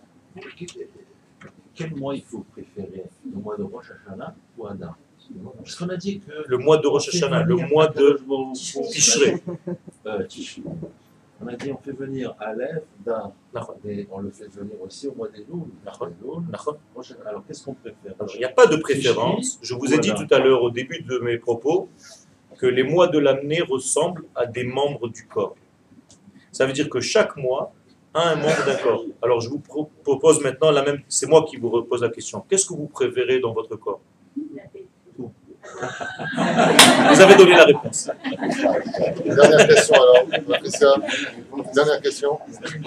[SPEAKER 4] Quel mois il faut préférer? Le mois de Rosh Hashanah ou Hadar? Parce qu'on a dit que...
[SPEAKER 1] Le mois de Rosh Hashanah, le mois de Tishrei.
[SPEAKER 4] Euh, Tishrei. On a dit on fait venir Aleph, Dar, et on le fait venir aussi au mois des Louls. Alors qu'est-ce qu'on préfère?
[SPEAKER 1] Alors, il n'y a pas de préférence. Je vous ai dit tout à l'heure au début de mes propos que les mois de l'année ressemblent à des membres du corps. Ça veut dire que chaque mois a un membre d'un corps. Alors je vous pro- propose maintenant la même, c'est moi qui vous repose la question. Qu'est-ce que vous préférez dans votre corps? Vous avez donné la réponse.
[SPEAKER 2] Dernière question alors, Patricia. Dernière question.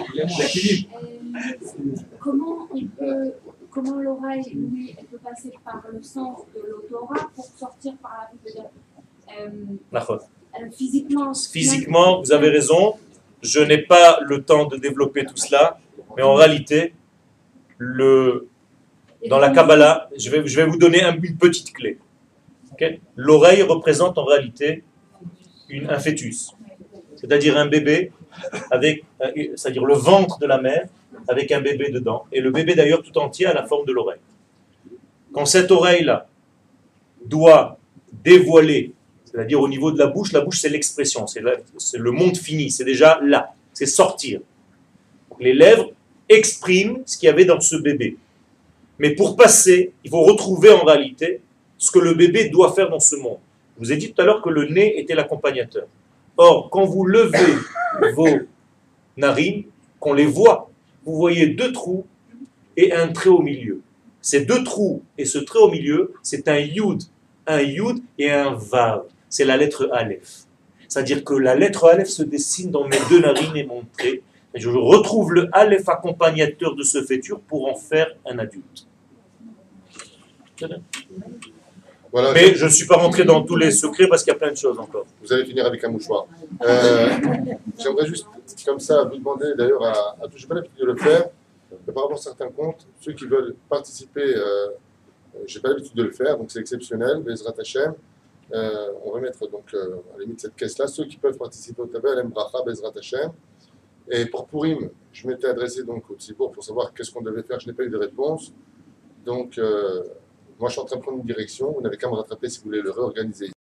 [SPEAKER 5] Comment on peut, comment l'oreille, lui, elle peut passer par le sens de l'odorat pour sortir par la euh, euh, physiquement.
[SPEAKER 1] Physiquement, vous avez raison. Je n'ai pas le temps de développer tout cela, mais en réalité, le, dans la Kabbalah, je vais, je vais vous donner un, une petite clé. Okay? L'oreille représente en réalité une, un fœtus, c'est-à-dire un bébé, avec, c'est-à-dire le ventre de la mère avec un bébé dedans. Et le bébé d'ailleurs tout entier a la forme de l'oreille. Quand cette oreille-là doit dévoiler, c'est-à-dire au niveau de la bouche, la bouche c'est l'expression, c'est, la, c'est le monde fini, c'est déjà là, c'est sortir. Donc, les lèvres expriment ce qu'il y avait dans ce bébé. Mais pour passer, il faut retrouver en réalité ce que le bébé doit faire dans ce monde. Je vous ai dit tout à l'heure que le nez était l'accompagnateur. Or, quand vous levez vos narines, qu'on les voit, vous voyez deux trous et un trait au milieu. Ces deux trous et ce trait au milieu, c'est un yud, un yud et un vav. C'est la lettre Aleph. C'est-à-dire que la lettre Aleph se dessine dans mes deux narines et mon trait. Et je retrouve le Aleph accompagnateur de ce fétur pour en faire un adulte.
[SPEAKER 2] Voilà,
[SPEAKER 1] Mais
[SPEAKER 2] je...
[SPEAKER 1] je ne suis pas rentré dans tous les secrets parce qu'il y a plein de choses encore.
[SPEAKER 2] Vous allez finir avec un mouchoir. Euh, j'aimerais juste, comme ça, vous demander d'ailleurs à, à tous, je n'ai pas l'habitude de le faire, mais par rapport à certains comptes, ceux qui veulent participer, euh, je n'ai pas l'habitude de le faire, donc c'est exceptionnel, Bezrat Hashem. Euh, on va mettre donc euh, à la limite cette caisse-là, ceux qui peuvent participer au Tabel, Alem Bracha, Bezrat Hashem. Et pour Purim, je m'étais adressé donc au Tzibour pour savoir qu'est-ce qu'on devait faire, je n'ai pas eu de réponse. Donc, euh, moi je suis en train de prendre une direction, vous n'avez qu'à me rattraper si vous voulez le réorganiser.